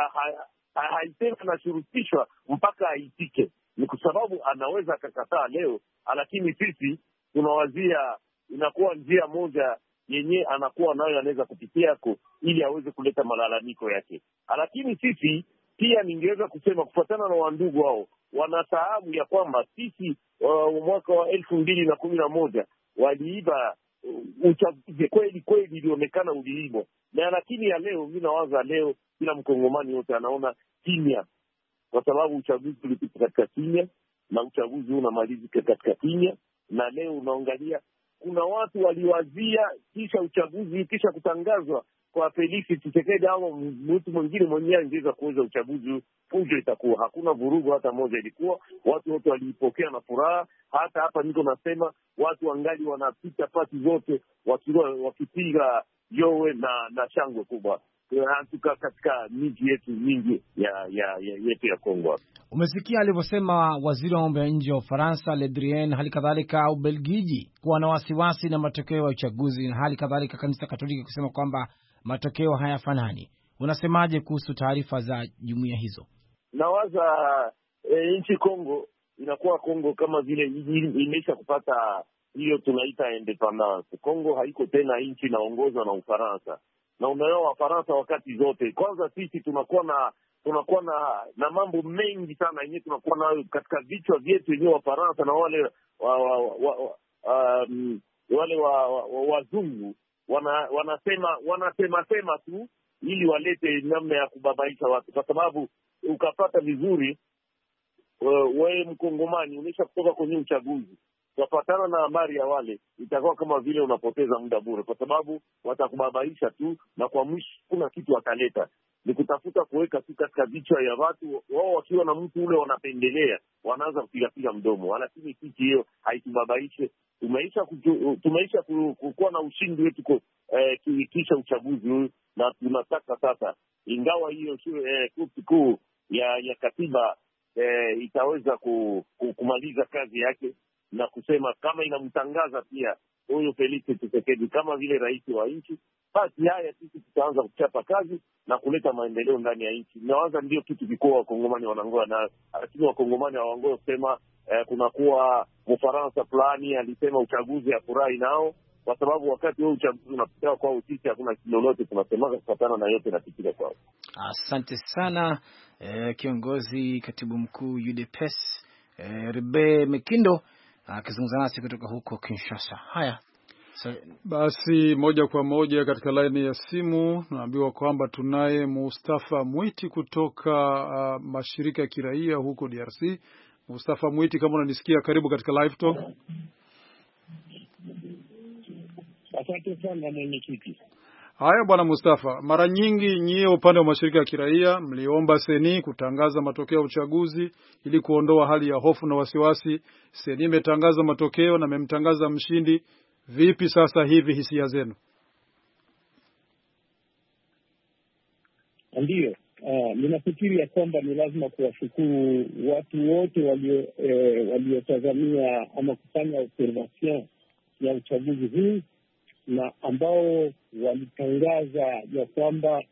haisema anashurutishwa mpaka aitike. Ni kwa sababu anaweza akakataa leo, lakini sisi tunawazia inakuwa njia moja yenye anakuwa nayo anaweza kupitia ko ili aweze kuleta malalamiko yake. Lakini sisi pia ningeweza kusema kufuatana na wandugu wao wanasahabu ya kwamba sisi uh, mwaka wa elfu mbili na kumi na moja waliiba uh, uchaguzi kweli kweli, ilionekana uliibwa. Na lakini ya leo mimi nawaza leo kila mkongomani yote anaona kimya, kwa sababu uchaguzi ulipita katika kimya na uchaguzi unamalizika katika kimya. Na leo unaangalia kuna watu waliwazia kisha uchaguzi kisha kutangazwa kwa Felix Tshisekedi au mtu mwingine mwenyewe angeweza kuweza uchaguzi, fujo itakuwa hakuna, vurugu hata moja ilikuwa, watu wote walipokea na furaha. Hata hapa niko nasema watu wangali wanapita pati zote wakiwa wakipiga yowe na na shangwe kubwa hatuka katika miji yetu mingi ya ya, ya yetu ya Kongo.
Umesikia alivyosema waziri wa mambo ya nje wa Ufaransa Le Drian, hali kadhalika Ubelgiji kuwa na wasiwasi na matokeo ya uchaguzi, na hali kadhalika kanisa Katoliki kusema kwamba matokeo hayafanani. Unasemaje kuhusu taarifa za jumuiya hizo?
Nawaza e, nchi Kongo inakuwa Kongo kama vile imesha kupata hiyo tunaita independence. Kongo haiko tena nchi inaongozwa na Ufaransa. Na unaona Wafaransa wakati zote, kwanza sisi tunakuwa na tunakuwa na na mambo mengi sana yenyewe tunakuwa nayo katika vichwa vyetu wenyewe Wafaransa na wale wa, wa, wa, wa, um, wale wa, wa, wa, wazungu wana, wanasema wanasema sema tu ili walete namna ya kubabaisha watu, kwa sababu ukapata vizuri wewe mkongomani unisha kutoka kwenye uchaguzi Kufuatana na habari ya wale, itakuwa kama vile unapoteza muda bure, kwa sababu watakubabaisha tu, na kwa mwisho kuna kitu wataleta ni kutafuta kuweka tu katika vichwa ya watu wao, wakiwa na mtu ule wanapendelea, wanaanza kupigapiga mdomo. Lakini sisi hiyo haitubabaishe. Tumeisha tumeisha kuwa na ushindi wetu eh, kisha uchaguzi huu, na tunataka sasa, ingawa hiyo eh, kurti kuu ya ya katiba eh, itaweza ku, ku, kumaliza kazi yake na kusema kama inamtangaza pia huyu Felix Tshisekedi kama vile rais wa nchi, basi haya sisi tutaanza kuchapa kazi na kuleta maendeleo ndani ya nchi. Nawaza ndio kitu kikubwa wakongomani wanangoa nayo, lakini wakongomani hawangoa kusema eh, kunakuwa Mfaransa fulani alisema uchaguzi hafurahi nao, kwa sababu wakati huo uchaguzi unapitia kwao, sisi hakuna lolote tunasemaga kufuatana na yote napitia kwao.
Asante sana eh, kiongozi katibu mkuu U D P S eh, Rebe Mekindo akizungumza nasi kutoka huko Kinshasa. Haya, so,
basi moja kwa moja katika laini ya simu naambiwa kwamba tunaye Mustafa Mwiti kutoka uh, mashirika ya kiraia huko D R C. Mustafa Mwiti, kama unanisikia, karibu katika live talk.
Asante sana mwenyekiti.
Haya bwana Mustafa, mara nyingi nyie upande wa mashirika ya kiraia mliomba Seni kutangaza matokeo ya uchaguzi ili kuondoa hali ya hofu na wasiwasi. Seni imetangaza matokeo na memtangaza mshindi. Vipi sasa hivi hisia zenu?
Ndiyo, uh, ninafikiri ya kwamba ni lazima kuwashukuru watu wote walio eh, waliotazamia ama kufanya observation ya uchaguzi huu na ambao walitangaza ya kwamba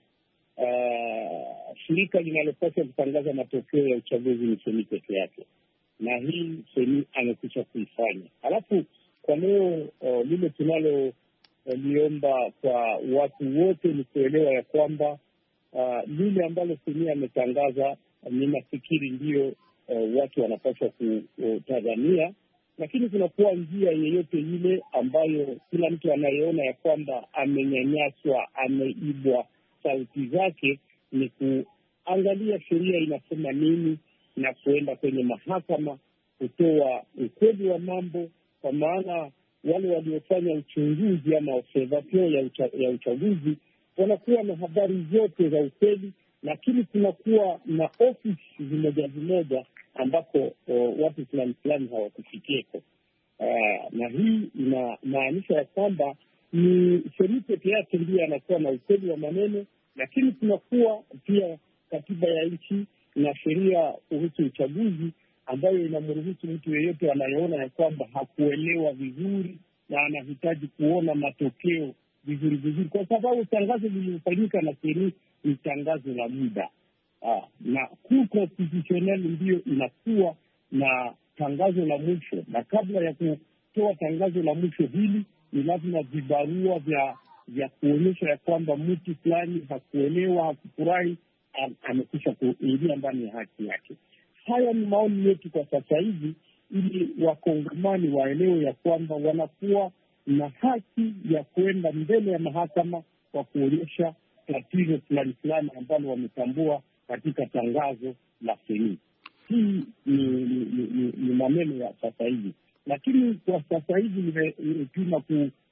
uh, shirika linalopaswa kutangaza matokeo ya uchaguzi ni Seni peke yake, na hii Seni amekwisha kuifanya. Alafu kwa leo uh, lile tunalo uh, liomba kwa watu wote ni kuelewa ya kwamba uh, lile ambalo Seni ametangaza, uh, ninafikiri ndio uh, watu wanapaswa kutazamia, lakini kunakuwa njia yeyote ile ambayo kila mtu anayeona ya kwamba amenyanyaswa, ameibwa sauti zake, ni kuangalia sheria inasema nini na kuenda kwenye mahakama kutoa ukweli wa mambo, kwa maana wale waliofanya uchunguzi ama observation ya, ucha, ya uchaguzi wanakuwa na habari zote za ukweli, lakini kunakuwa na ofisi zimoja zimoja ambapo uh, watu fulani fulani hawakufikieko. Uh, na hii inamaanisha ya kwamba ni Seni peke yake ndiye anakuwa na ukweli wa maneno, lakini kunakuwa pia katiba ya nchi na sheria kuhusu uchaguzi ambayo inamruhusu mtu yeyote anayeona ya kwamba hakuelewa vizuri na anahitaji kuona matokeo vizuri vizuri, kwa sababu tangazo lililofanyika na Seni ni tangazo la muda. Ah, na Cour Constitutionnelle ndiyo inakuwa na tangazo la mwisho, na kabla ya kutoa tangazo la mwisho hili ni lazima vibarua vya vya kuonyesha ya kwamba mtu fulani hakuelewa, hakufurahi, amekwisha kuingia ndani ya haki yake. Haya ni maoni yetu kwa sasa hivi, ili wakongomani waelewe ya kwamba wanakuwa na haki ya kuenda mbele ya mahakama kwa kuonyesha tatizo fulani fulani ambalo wametambua katika tangazo la Seni. Hii ni, ni, ni, ni maneno ya sasa hivi, lakini kwa sasa hivi nimepima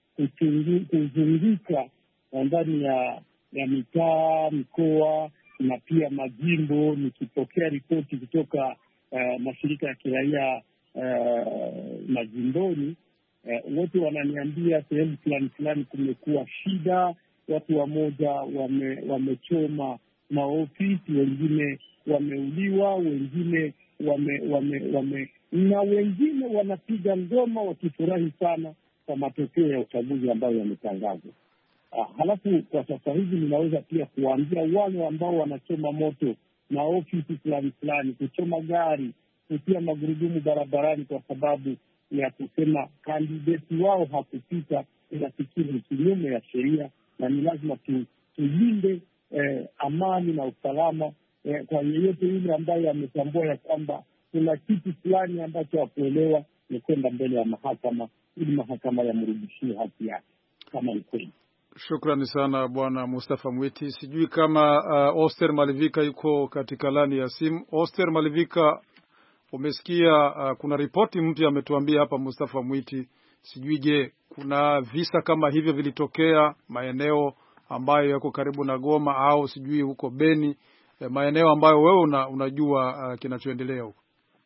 kuzunguka ndani ya ya mitaa, mikoa na pia majimbo, nikipokea ripoti kutoka uh, mashirika ya kiraia uh, majimboni. Uh, wote wananiambia sehemu fulani fulani kumekuwa shida, watu wamoja wame, wamechoma maofisi, wengine wameuliwa, wengine wame, wame, wame na wengine wanapiga ngoma wakifurahi sana kwa matokeo ya uchaguzi ambayo yametangazwa. Ah, halafu kwa sasa hivi ninaweza pia kuambia wale ambao wanachoma moto na ofisi fulani fulani, kuchoma gari, kutia magurudumu barabarani kwa sababu ya kusema kandidati wao hakupita, inafikiri ni kinyume ya sheria, na ni lazima tu, tulinde eh, amani na usalama eh, kwa yeyote yule ambaye ametambua ya kwamba kuna kitu fulani ambacho hakuelewa, ni kwenda mbele ya mahakama ili mahakama yamrudishie haki yake kama ni kweli.
Shukrani sana Bwana Mustafa Mwiti. Sijui kama uh, Oster Malivika yuko katika lani ya simu. Oster Malivika, umesikia uh, kuna ripoti mpya ametuambia hapa Mustafa Mwiti. Sijui je, kuna visa kama hivyo vilitokea maeneo ambayo yako karibu na Goma au sijui huko Beni, eh, maeneo ambayo wewe una, unajua uh, kinachoendelea huko?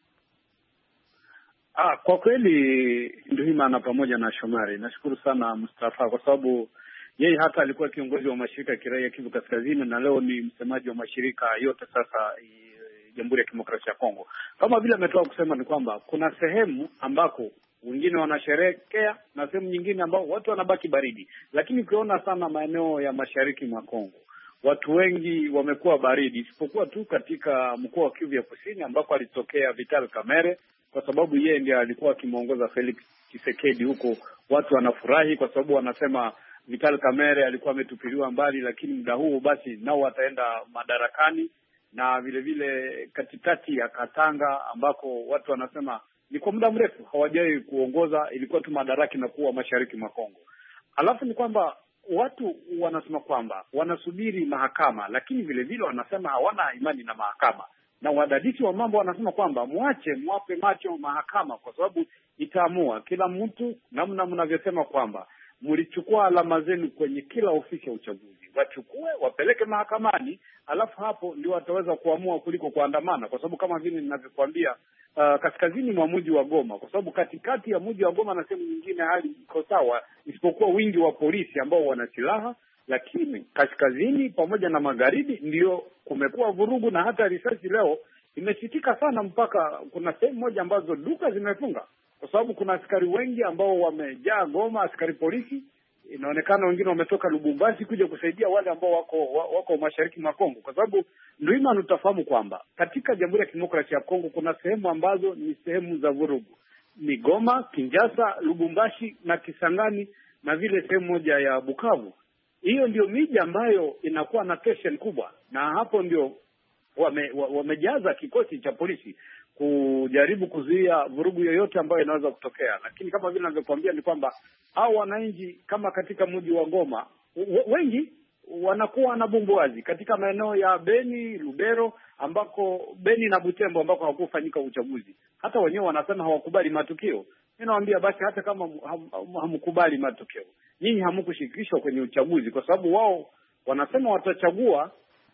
Ah, kwa kweli ndio hii maana pamoja na Shomari. Nashukuru sana Mustafa kwa sababu yeye hata alikuwa kiongozi wa mashirika ya kiraia Kivu Kaskazini na leo ni msemaji wa mashirika yote sasa Jamhuri ya Kidemokrasia ya Kongo. Kama vile ametoka kusema ni kwamba kuna sehemu ambako wengine wanasherehekea na sehemu nyingine ambao watu wanabaki baridi. Lakini ukiona sana maeneo ya mashariki mwa Kongo, watu wengi wamekuwa baridi isipokuwa tu katika mkoa wa Kivu ya Kusini ambako alitokea Vital Kamerhe, kwa sababu yeye ndiye alikuwa akimuongoza Felix Tshisekedi huko. Watu wanafurahi kwa sababu wanasema Vital Kamerhe alikuwa ametupiliwa mbali, lakini muda huu basi nao wataenda madarakani. Na vile vile katikati ya Katanga ambako watu wanasema ni kwa muda mrefu hawajai kuongoza, ilikuwa tu madaraki na kuwa mashariki mwa Kongo. Alafu ni kwamba watu wanasema kwamba wanasubiri mahakama, lakini vile vile wanasema hawana imani na mahakama. Na wadadisi wa mambo wanasema kwamba muache muape macho mahakama kwa sababu itaamua. Kila mtu namna mnavyosema kwamba mlichukua alama zenu kwenye kila ofisi ya uchaguzi, wachukue wapeleke mahakamani, alafu hapo ndio wataweza kuamua kuliko kuandamana. Kwa sababu kama vile ninavyokuambia, uh, kaskazini mwa mji wa Goma, kwa sababu katikati ya mji wa Goma na sehemu nyingine hali iko sawa isipokuwa wingi wa polisi ambao wana silaha, lakini kaskazini pamoja na magharibi ndio kumekuwa vurugu na hata risasi leo imesikika sana, mpaka kuna sehemu moja ambazo duka zimefunga kwa sababu kuna askari wengi ambao wamejaa Goma, askari polisi. Inaonekana wengine wametoka Lubumbashi kuja kusaidia wale ambao wako wako mashariki mwa Kongo, kwa sababu ndio ima utafahamu kwamba katika Jamhuri ya Kidemokrasia ya Kongo kuna sehemu ambazo ni sehemu za vurugu. Ni Goma, Kinshasa, Lubumbashi na Kisangani na vile sehemu moja ya Bukavu. Hiyo ndio miji ambayo inakuwa na tension kubwa, na hapo ndio wame, wamejaza kikosi cha polisi kujaribu kuzuia vurugu yoyote ambayo inaweza kutokea. Lakini kama vile ninavyokuambia ni kwamba hao wananchi kama katika mji wa Goma wengi wanakuwa na bumbuazi katika maeneo ya Beni, Lubero ambako Beni na Butembo ambako hakufanyika uchaguzi. Hata wenyewe wanasema hawakubali matukio. Ninawaambia basi hata kama hamkubali matukio, nyinyi hamkushirikishwa kwenye uchaguzi, kwa sababu wao wanasema watachagua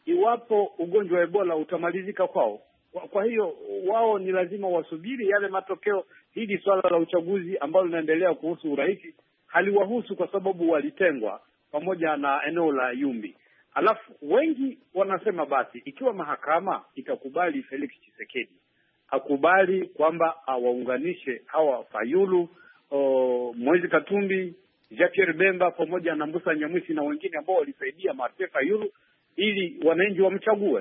iwapo ugonjwa wa Ebola utamalizika kwao. Kwa hiyo wao ni lazima wasubiri yale matokeo. Hili swala la uchaguzi ambalo linaendelea kuhusu urais haliwahusu kwa sababu walitengwa pamoja na eneo la Yumbi. Alafu wengi wanasema basi ikiwa mahakama itakubali Felix Tshisekedi akubali kwamba awaunganishe hawa Fayulu, o, Moise Katumbi, Jean-Pierre Bemba pamoja na Mbusa Nyamwisi na wengine ambao walisaidia Martin Fayulu ili wananchi wamchague.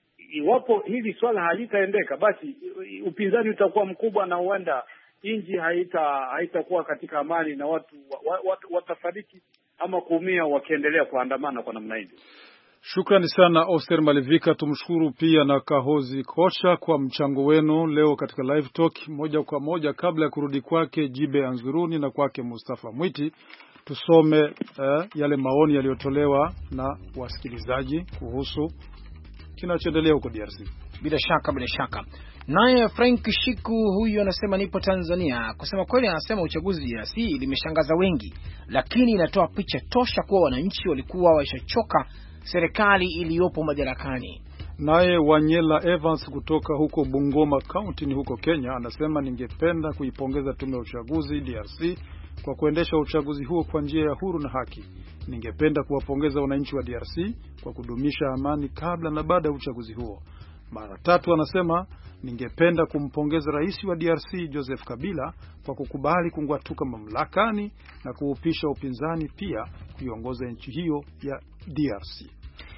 Iwapo hili swala halitaendeka, basi upinzani utakuwa mkubwa na huenda nchi haita haitakuwa katika amani na watu, watu watafariki ama kuumia wakiendelea kuandamana kwa namna hiyo.
Shukrani sana Oster Malivika. Tumshukuru pia na Kahozi Kosha kwa mchango wenu leo katika live talk. Moja kwa moja kabla ya kurudi kwake Jibe Anzuruni na kwake Mustafa Mwiti, tusome eh, yale maoni yaliyotolewa na wasikilizaji kuhusu kinachoendelea huko D R C.
Bila shaka, bila shaka. Naye Frank Shiku huyu anasema nipo Tanzania. Kusema kweli, anasema uchaguzi D R C limeshangaza wengi, lakini inatoa picha tosha kuwa wananchi walikuwa washachoka serikali iliyopo madarakani.
Naye Wanyela Evans kutoka huko Bungoma County ni huko Kenya anasema ningependa kuipongeza tume ya uchaguzi D R C kwa kuendesha uchaguzi huo kwa njia ya huru na haki. Ningependa kuwapongeza wananchi wa D R C kwa kudumisha amani kabla na baada ya uchaguzi huo. Mara tatu anasema ningependa kumpongeza rais wa D R C Joseph Kabila kwa kukubali kungwatuka mamlakani na kuupisha upinzani, pia kuiongoza nchi hiyo ya D R C.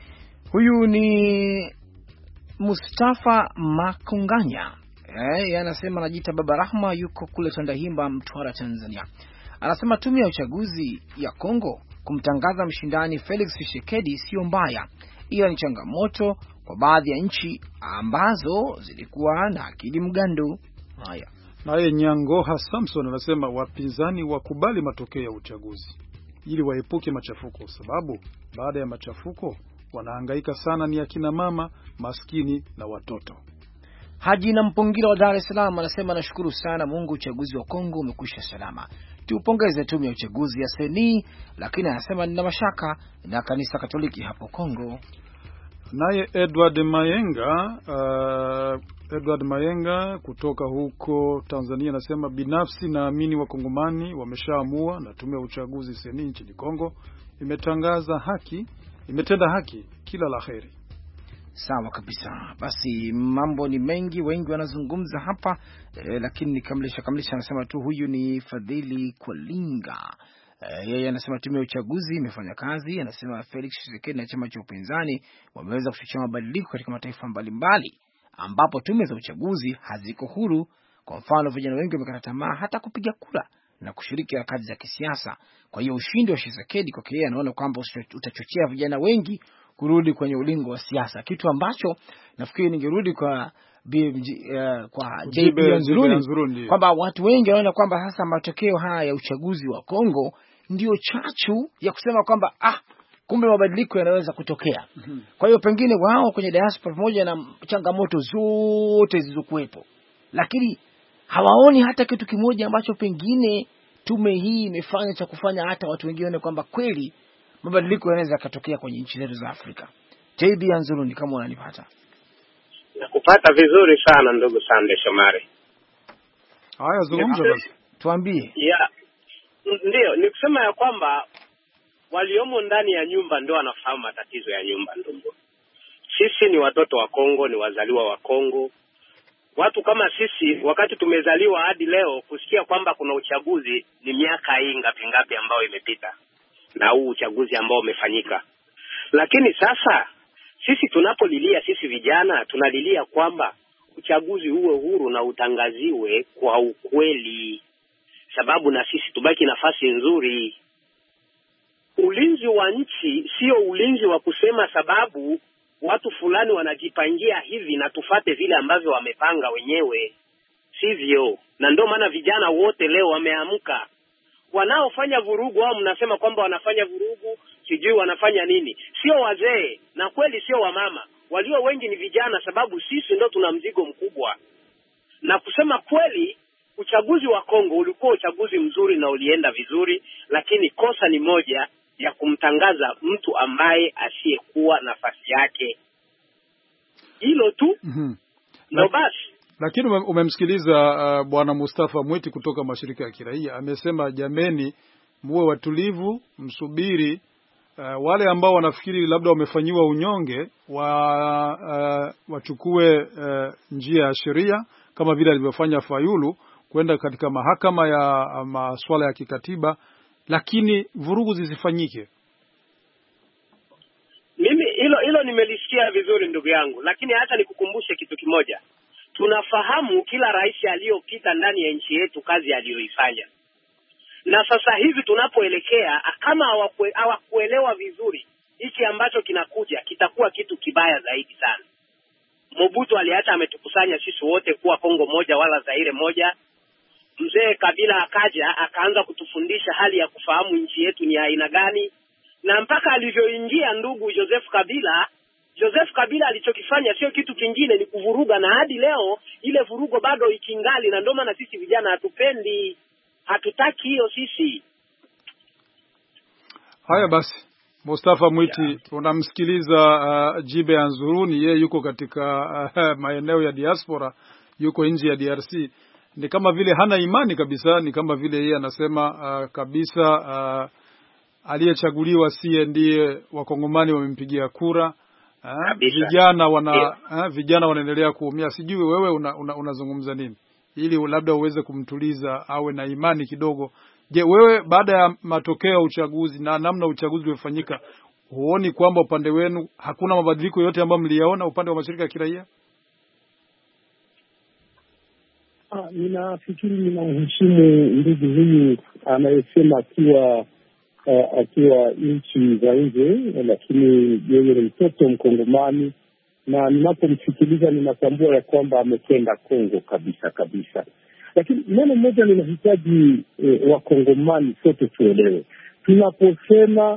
Huyu ni Mustafa Makunganya. Eh, anasema anajiita Baba Rahma, yuko kule Tandahimba, Mtwara, Tanzania. Anasema tume ya uchaguzi ya Kongo kumtangaza mshindani Felix Tshisekedi sio mbaya, ila ni changamoto kwa baadhi ya nchi ambazo zilikuwa na akili mgando. Haya.
Naye Nyangoha Samson anasema wapinzani wakubali matokeo ya uchaguzi ili waepuke machafuko, sababu baada ya machafuko wanahangaika sana ni akina mama, maskini na watoto.
Haji na Mpungira wa Dar es Salaam anasema nashukuru sana Mungu, uchaguzi wa Kongo umekwisha salama. Tupongeze tume ya uchaguzi ya Seni, lakini anasema nina mashaka na kanisa Katoliki hapo Kongo.
Naye Edward Mayenga, uh, Edward Mayenga kutoka huko Tanzania anasema binafsi naamini wakongomani wameshaamua na tume ya uchaguzi Seni nchini Kongo imetangaza haki, imetenda haki, kila laheri.
Sawa kabisa. Basi mambo ni mengi, wengi wanazungumza hapa e, lakini nikamlisha kamlisha anasema tu huyu ni Fadhili Kwalinga. E, yeye anasema tume ya uchaguzi imefanya kazi. Anasema Felix Tshisekedi na chama cha upinzani wameweza kuchochea mabadiliko katika mataifa mbalimbali ambapo tume za uchaguzi haziko huru. Kwa mfano vijana wengi wamekata tamaa hata kupiga kura na kushiriki harakati za kisiasa. Kwa hiyo ushindi wa Tshisekedi kwa yeye anaona kwamba utachochea vijana wengi kurudi kwenye ulingo wa siasa, kitu ambacho nafikiri ningerudi kwa B M G, uh, kwa J P Nzuruni kwamba watu wengi wanaona kwamba sasa matokeo haya ya uchaguzi wa Kongo ndio chachu ya kusema kwamba ah, kumbe mabadiliko yanaweza kutokea. Mm-hmm. Kwa hiyo pengine wao kwenye diaspora pamoja na changamoto zote zilizokuwepo, lakini hawaoni hata kitu kimoja ambacho pengine tume hii imefanya cha kufanya hata watu wengine waone kwamba kweli mabadiliko yanaweza kutokea kwenye nchi zetu za Afrika. J B Nzuruni, kama unanipata?
Nakupata vizuri sana ndugu Sande Shomari.
Haya, zungumza basi.
Tuambie.
Yeah. Ndio, ni kusema ya kwamba waliomo ndani ya nyumba ndio wanafahamu matatizo ya nyumba ndugu. Sisi ni watoto wa Kongo, ni wazaliwa wa Kongo. Watu kama sisi wakati tumezaliwa hadi leo kusikia kwamba kuna uchaguzi ni miaka hii ngapi ngapi ambayo imepita. Na huu uchaguzi ambao umefanyika. Lakini sasa sisi tunapolilia, sisi vijana tunalilia kwamba uchaguzi uwe huru na utangaziwe kwa ukweli, sababu na sisi tubaki nafasi nzuri. Ulinzi wa nchi sio ulinzi wa kusema sababu watu fulani wanajipangia hivi na tufate vile ambavyo wamepanga wenyewe, sivyo? Na ndio maana vijana wote leo wameamka. Wanaofanya vurugu au mnasema kwamba wanafanya vurugu, sijui wanafanya nini, sio wazee na kweli sio wamama. Walio wengi ni vijana, sababu sisi ndo tuna mzigo mkubwa. Na kusema kweli, uchaguzi wa Kongo ulikuwa uchaguzi mzuri na ulienda vizuri, lakini kosa ni moja ya kumtangaza mtu ambaye asiyekuwa nafasi yake. Hilo tu.
Mhm.
Na basi.
Lakini umemsikiliza uh, Bwana Mustafa Mwiti kutoka mashirika ya kiraia, amesema jameni, muwe watulivu, msubiri uh, wale ambao wanafikiri labda wamefanyiwa unyonge wa uh, wachukue uh, njia ya sheria kama vile alivyofanya Fayulu kwenda katika mahakama ya uh, masuala ya kikatiba, lakini vurugu zisifanyike.
Mimi hilo hilo nimelisikia vizuri ndugu yangu, lakini hata nikukumbushe kitu kimoja. Tunafahamu kila rais aliyopita ndani ya nchi yetu kazi aliyoifanya. Na sasa hivi tunapoelekea, kama hawakuelewa vizuri hiki ambacho kinakuja, kitakuwa kitu kibaya zaidi sana. Mobutu aliacha ametukusanya sisi wote kuwa Kongo moja wala Zaire moja. Mzee Kabila akaja akaanza kutufundisha hali ya kufahamu nchi yetu ni aina gani. Na mpaka alivyoingia ndugu Joseph Kabila, Joseph Kabila alichokifanya sio kitu kingine, ni kuvuruga, na hadi leo ile vurugo bado ikingali, na ndio maana sisi vijana hatupendi, hatutaki hiyo sisi.
Haya basi, Mustafa Mwiti, yeah. Unamsikiliza uh, Jibe Nzuruni, yeye yuko katika uh, maeneo ya diaspora, yuko nje ya D R C. Ni kama vile hana imani kabisa, ni kama vile yeye anasema uh, kabisa uh, aliyechaguliwa sie ndiye wakongomani wamempigia kura. Ha, vijana wana yeah. ha, vijana wanaendelea kuumia. Sijui wewe unazungumza una, una nini ili labda uweze kumtuliza awe na imani kidogo. Je, wewe baada ya matokeo ya uchaguzi na namna uchaguzi umefanyika, huoni kwamba upande wenu hakuna mabadiliko yote ambayo mliyaona upande wa mashirika ya kiraia?
Ah, ninafikiri ninamheshimu ndugu huyu anayesema akiwa Uh, akiwa nchi za nje, lakini yeye ni mtoto Mkongomani, na ninapomsikiliza ninatambua ya kwamba amekwenda Kongo kabisa kabisa. Lakini neno moja ninahitaji eh, Wakongomani sote tuelewe. Tunaposema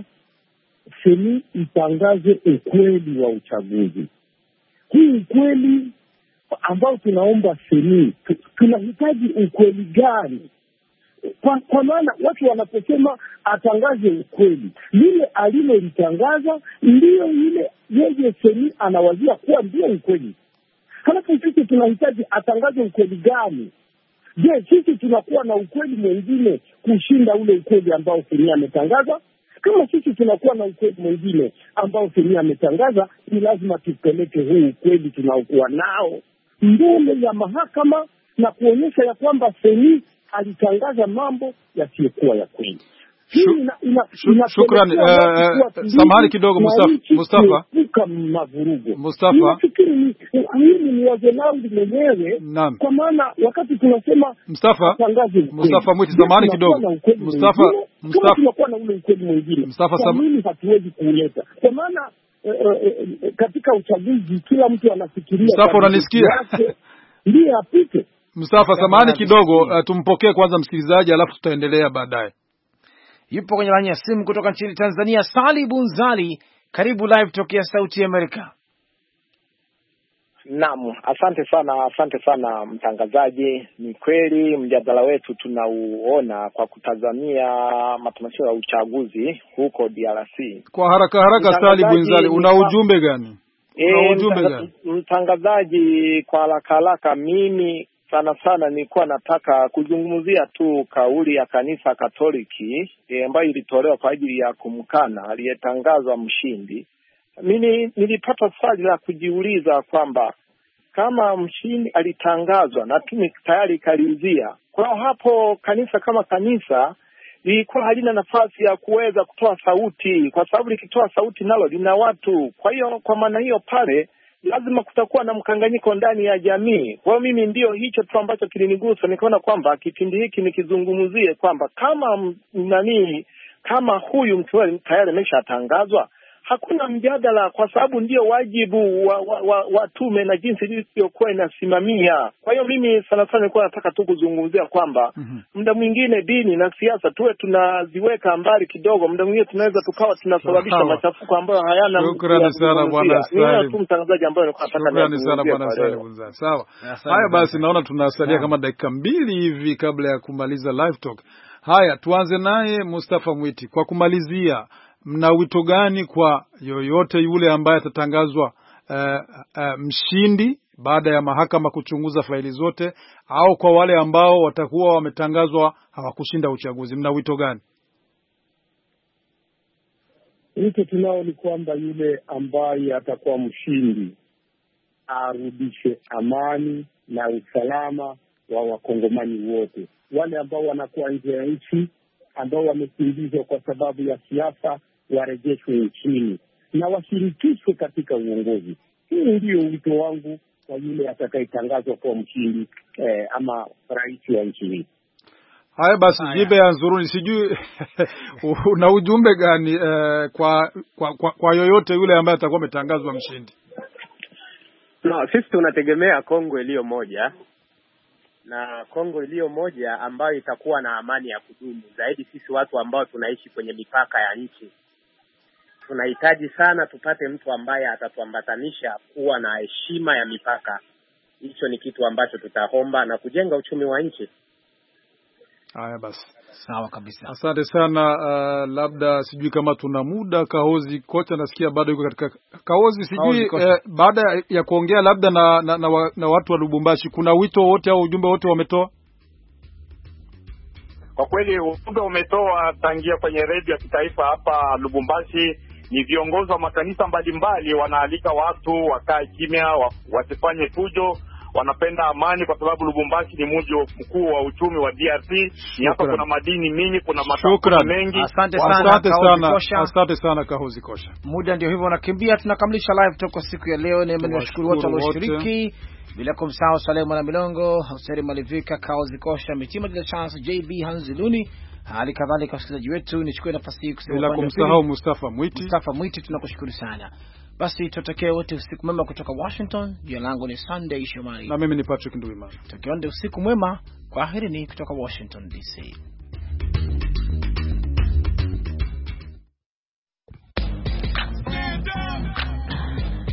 Seni itangaze ukweli wa uchaguzi, huu ukweli ambao tunaomba seni, tunahitaji ukweli gani? Kwa, kwa maana watu wanaposema atangaze ukweli, lile alilolitangaza ndiyo ile yeye seni anawazia kuwa ndio ukweli. Halafu sisi tunahitaji atangaze ukweli gani? Je, sisi tunakuwa na ukweli mwingine kushinda ule ukweli ambao seni ametangaza? Kama sisi tunakuwa na ukweli mwingine ambao seni ametangaza, ni lazima tupeleke huu ukweli tunaokuwa nao mbele ya mahakama na kuonyesha ya kwamba seni alitangaza mambo yasiyokuwa ya kweli.
Shukrani. Samahani kidogo Mustafa. Mustafa.
Hili ni wazo langu mwenyewe, kwa maana wakati tunasema
Mustafa, Mustafa Mwiti, samahani kidogo. Mustafa, Mustafa
tunakuwa na ule ukweli mwingine. Kwa nini hatuwezi kuuleta? Kwa maana katika uchaguzi kila mtu anafikiria.
Mustafa, unanisikia?
Ndiye apite.
Mustafa, samahani kidogo, uh, tumpokee kwanza msikilizaji alafu tutaendelea baadaye.
Yupo kwenye laini ya simu kutoka nchini Tanzania, Sali Bunzali, karibu live tokea Sauti ya Amerika.
Naam, asante sana, asante sana mtangazaji. Ni kweli mjadala wetu tunauona kwa kutazamia matamasho ya uchaguzi huko D R C.
Kwa haraka haraka, Sali Bunzali, una ujumbe gani? Una ujumbe
e,
gani?
Mtangazaji, kwa haraka haraka, mimi sana sana nilikuwa nataka kuzungumzia tu kauli ya kanisa Katoliki e, ambayo ilitolewa kwa ajili ya kumkana aliyetangazwa mshindi. Mimi nilipata swali la kujiuliza kwamba kama mshindi alitangazwa na tume tayari kalizia, kwa hapo kanisa kama kanisa lilikuwa halina nafasi ya kuweza kutoa sauti, kwa sababu likitoa sauti nalo lina watu. Kwa hiyo kwa maana hiyo pale lazima kutakuwa na mkanganyiko ndani ya jamii. Kwa mimi ndio hicho tu ambacho kilinigusa, nikaona kwamba kipindi hiki nikizungumzie kwamba kama nani, kama huyu mtu tayari ameshatangazwa, hakuna mjadala, kwa sababu ndio wajibu wa, wa, wa, wa tume na jinsi ilivyokuwa inasimamia. Kwa hiyo mimi sana sana nilikuwa nataka tu kuzungumzia kwamba mm-hmm. muda mwingine dini na siasa tuwe tunaziweka mbali kidogo. Muda mwingine tunaweza tukawa tunasababisha machafuko ambayo hayana.
Shukrani sana bwana Salim.
Ni mtangazaji ambaye nilikuwa nataka
Shukrani sana bwana Salim. Sawa. Haya basi, naona tunasalia kama dakika mbili hivi kabla ya kumaliza live talk. Haya, tuanze naye Mustafa Mwiti. Kwa kumalizia, mna wito gani kwa yoyote yule ambaye atatangazwa uh, uh, mshindi baada ya mahakama kuchunguza faili zote, au kwa wale ambao watakuwa wametangazwa hawakushinda uchaguzi? Mna wito gani?
Wito tunao ni kwamba yule ambaye atakuwa mshindi arudishe amani na usalama wa wakongomani wote. Wale ambao wanakuwa nje ya nchi, ambao wamekimbizwa kwa sababu ya siasa, warejeshwe nchini na washirikishwe katika uongozi. Hii ndio wito wangu kwa yule atakayetangazwa kwa mshindi eh, ama rais wa nchi hii.
Haya basi, Jibe ya Nzuruni, sijui una ujumbe gani eh, kwa, kwa kwa kwa yoyote yule ambaye atakuwa ametangazwa mshindi?
No, sisi tunategemea Kongo iliyo moja, na Kongo iliyo moja ambayo itakuwa na amani ya kudumu. Zaidi sisi watu ambao tunaishi kwenye mipaka ya nchi, tunahitaji sana tupate mtu ambaye atatuambatanisha kuwa na heshima ya mipaka. Hicho ni kitu ambacho tutaomba na kujenga uchumi wa nchi.
Haya basi,
sawa kabisa.
Asante sana. Uh, labda sijui kama tuna muda. Kahozi kocha nasikia bado yuko katika Kahozi, sijui eh, baada ya kuongea labda na na, na, na, na watu wa Lubumbashi, kuna wito wote au ujumbe wote wametoa?
Kwa kweli ujumbe umetoa tangia kwenye redio ya kitaifa hapa Lubumbashi. Ni viongozi wa makanisa mbalimbali wanaalika watu wakae kimya, wasifanye fujo. Wanapenda amani kwa sababu Lubumbashi ni mji mkuu wa uchumi wa D R C. Ni hapa kuna madini mingi, kuna matafuta mengi.
Asante sana,
asante sana, asante sana Kahozi Kosha.
Muda ndio hivyo unakimbia, tunakamilisha live toka siku ya leo. Na nimeshukuru wote walioshiriki, bila kumsahau Saleh Mwana Milongo, Hussein Malivika, Kahozi Kosha, Mitima de la Chance, J B Hanziluni, hali kadhalika wasikilizaji wetu. Nichukue nafasi hii kusema
bila kumsahau Mustafa Mwiti.
Mustafa Mwiti, tunakushukuru sana. Basi tutakee wote usiku mwema kutoka Washington. Jina langu ni Sunday Shomari.
Na mimi ni Patrick Nduwimana.
Tukiende usiku mwema. Kwaherini kutoka Washington D C.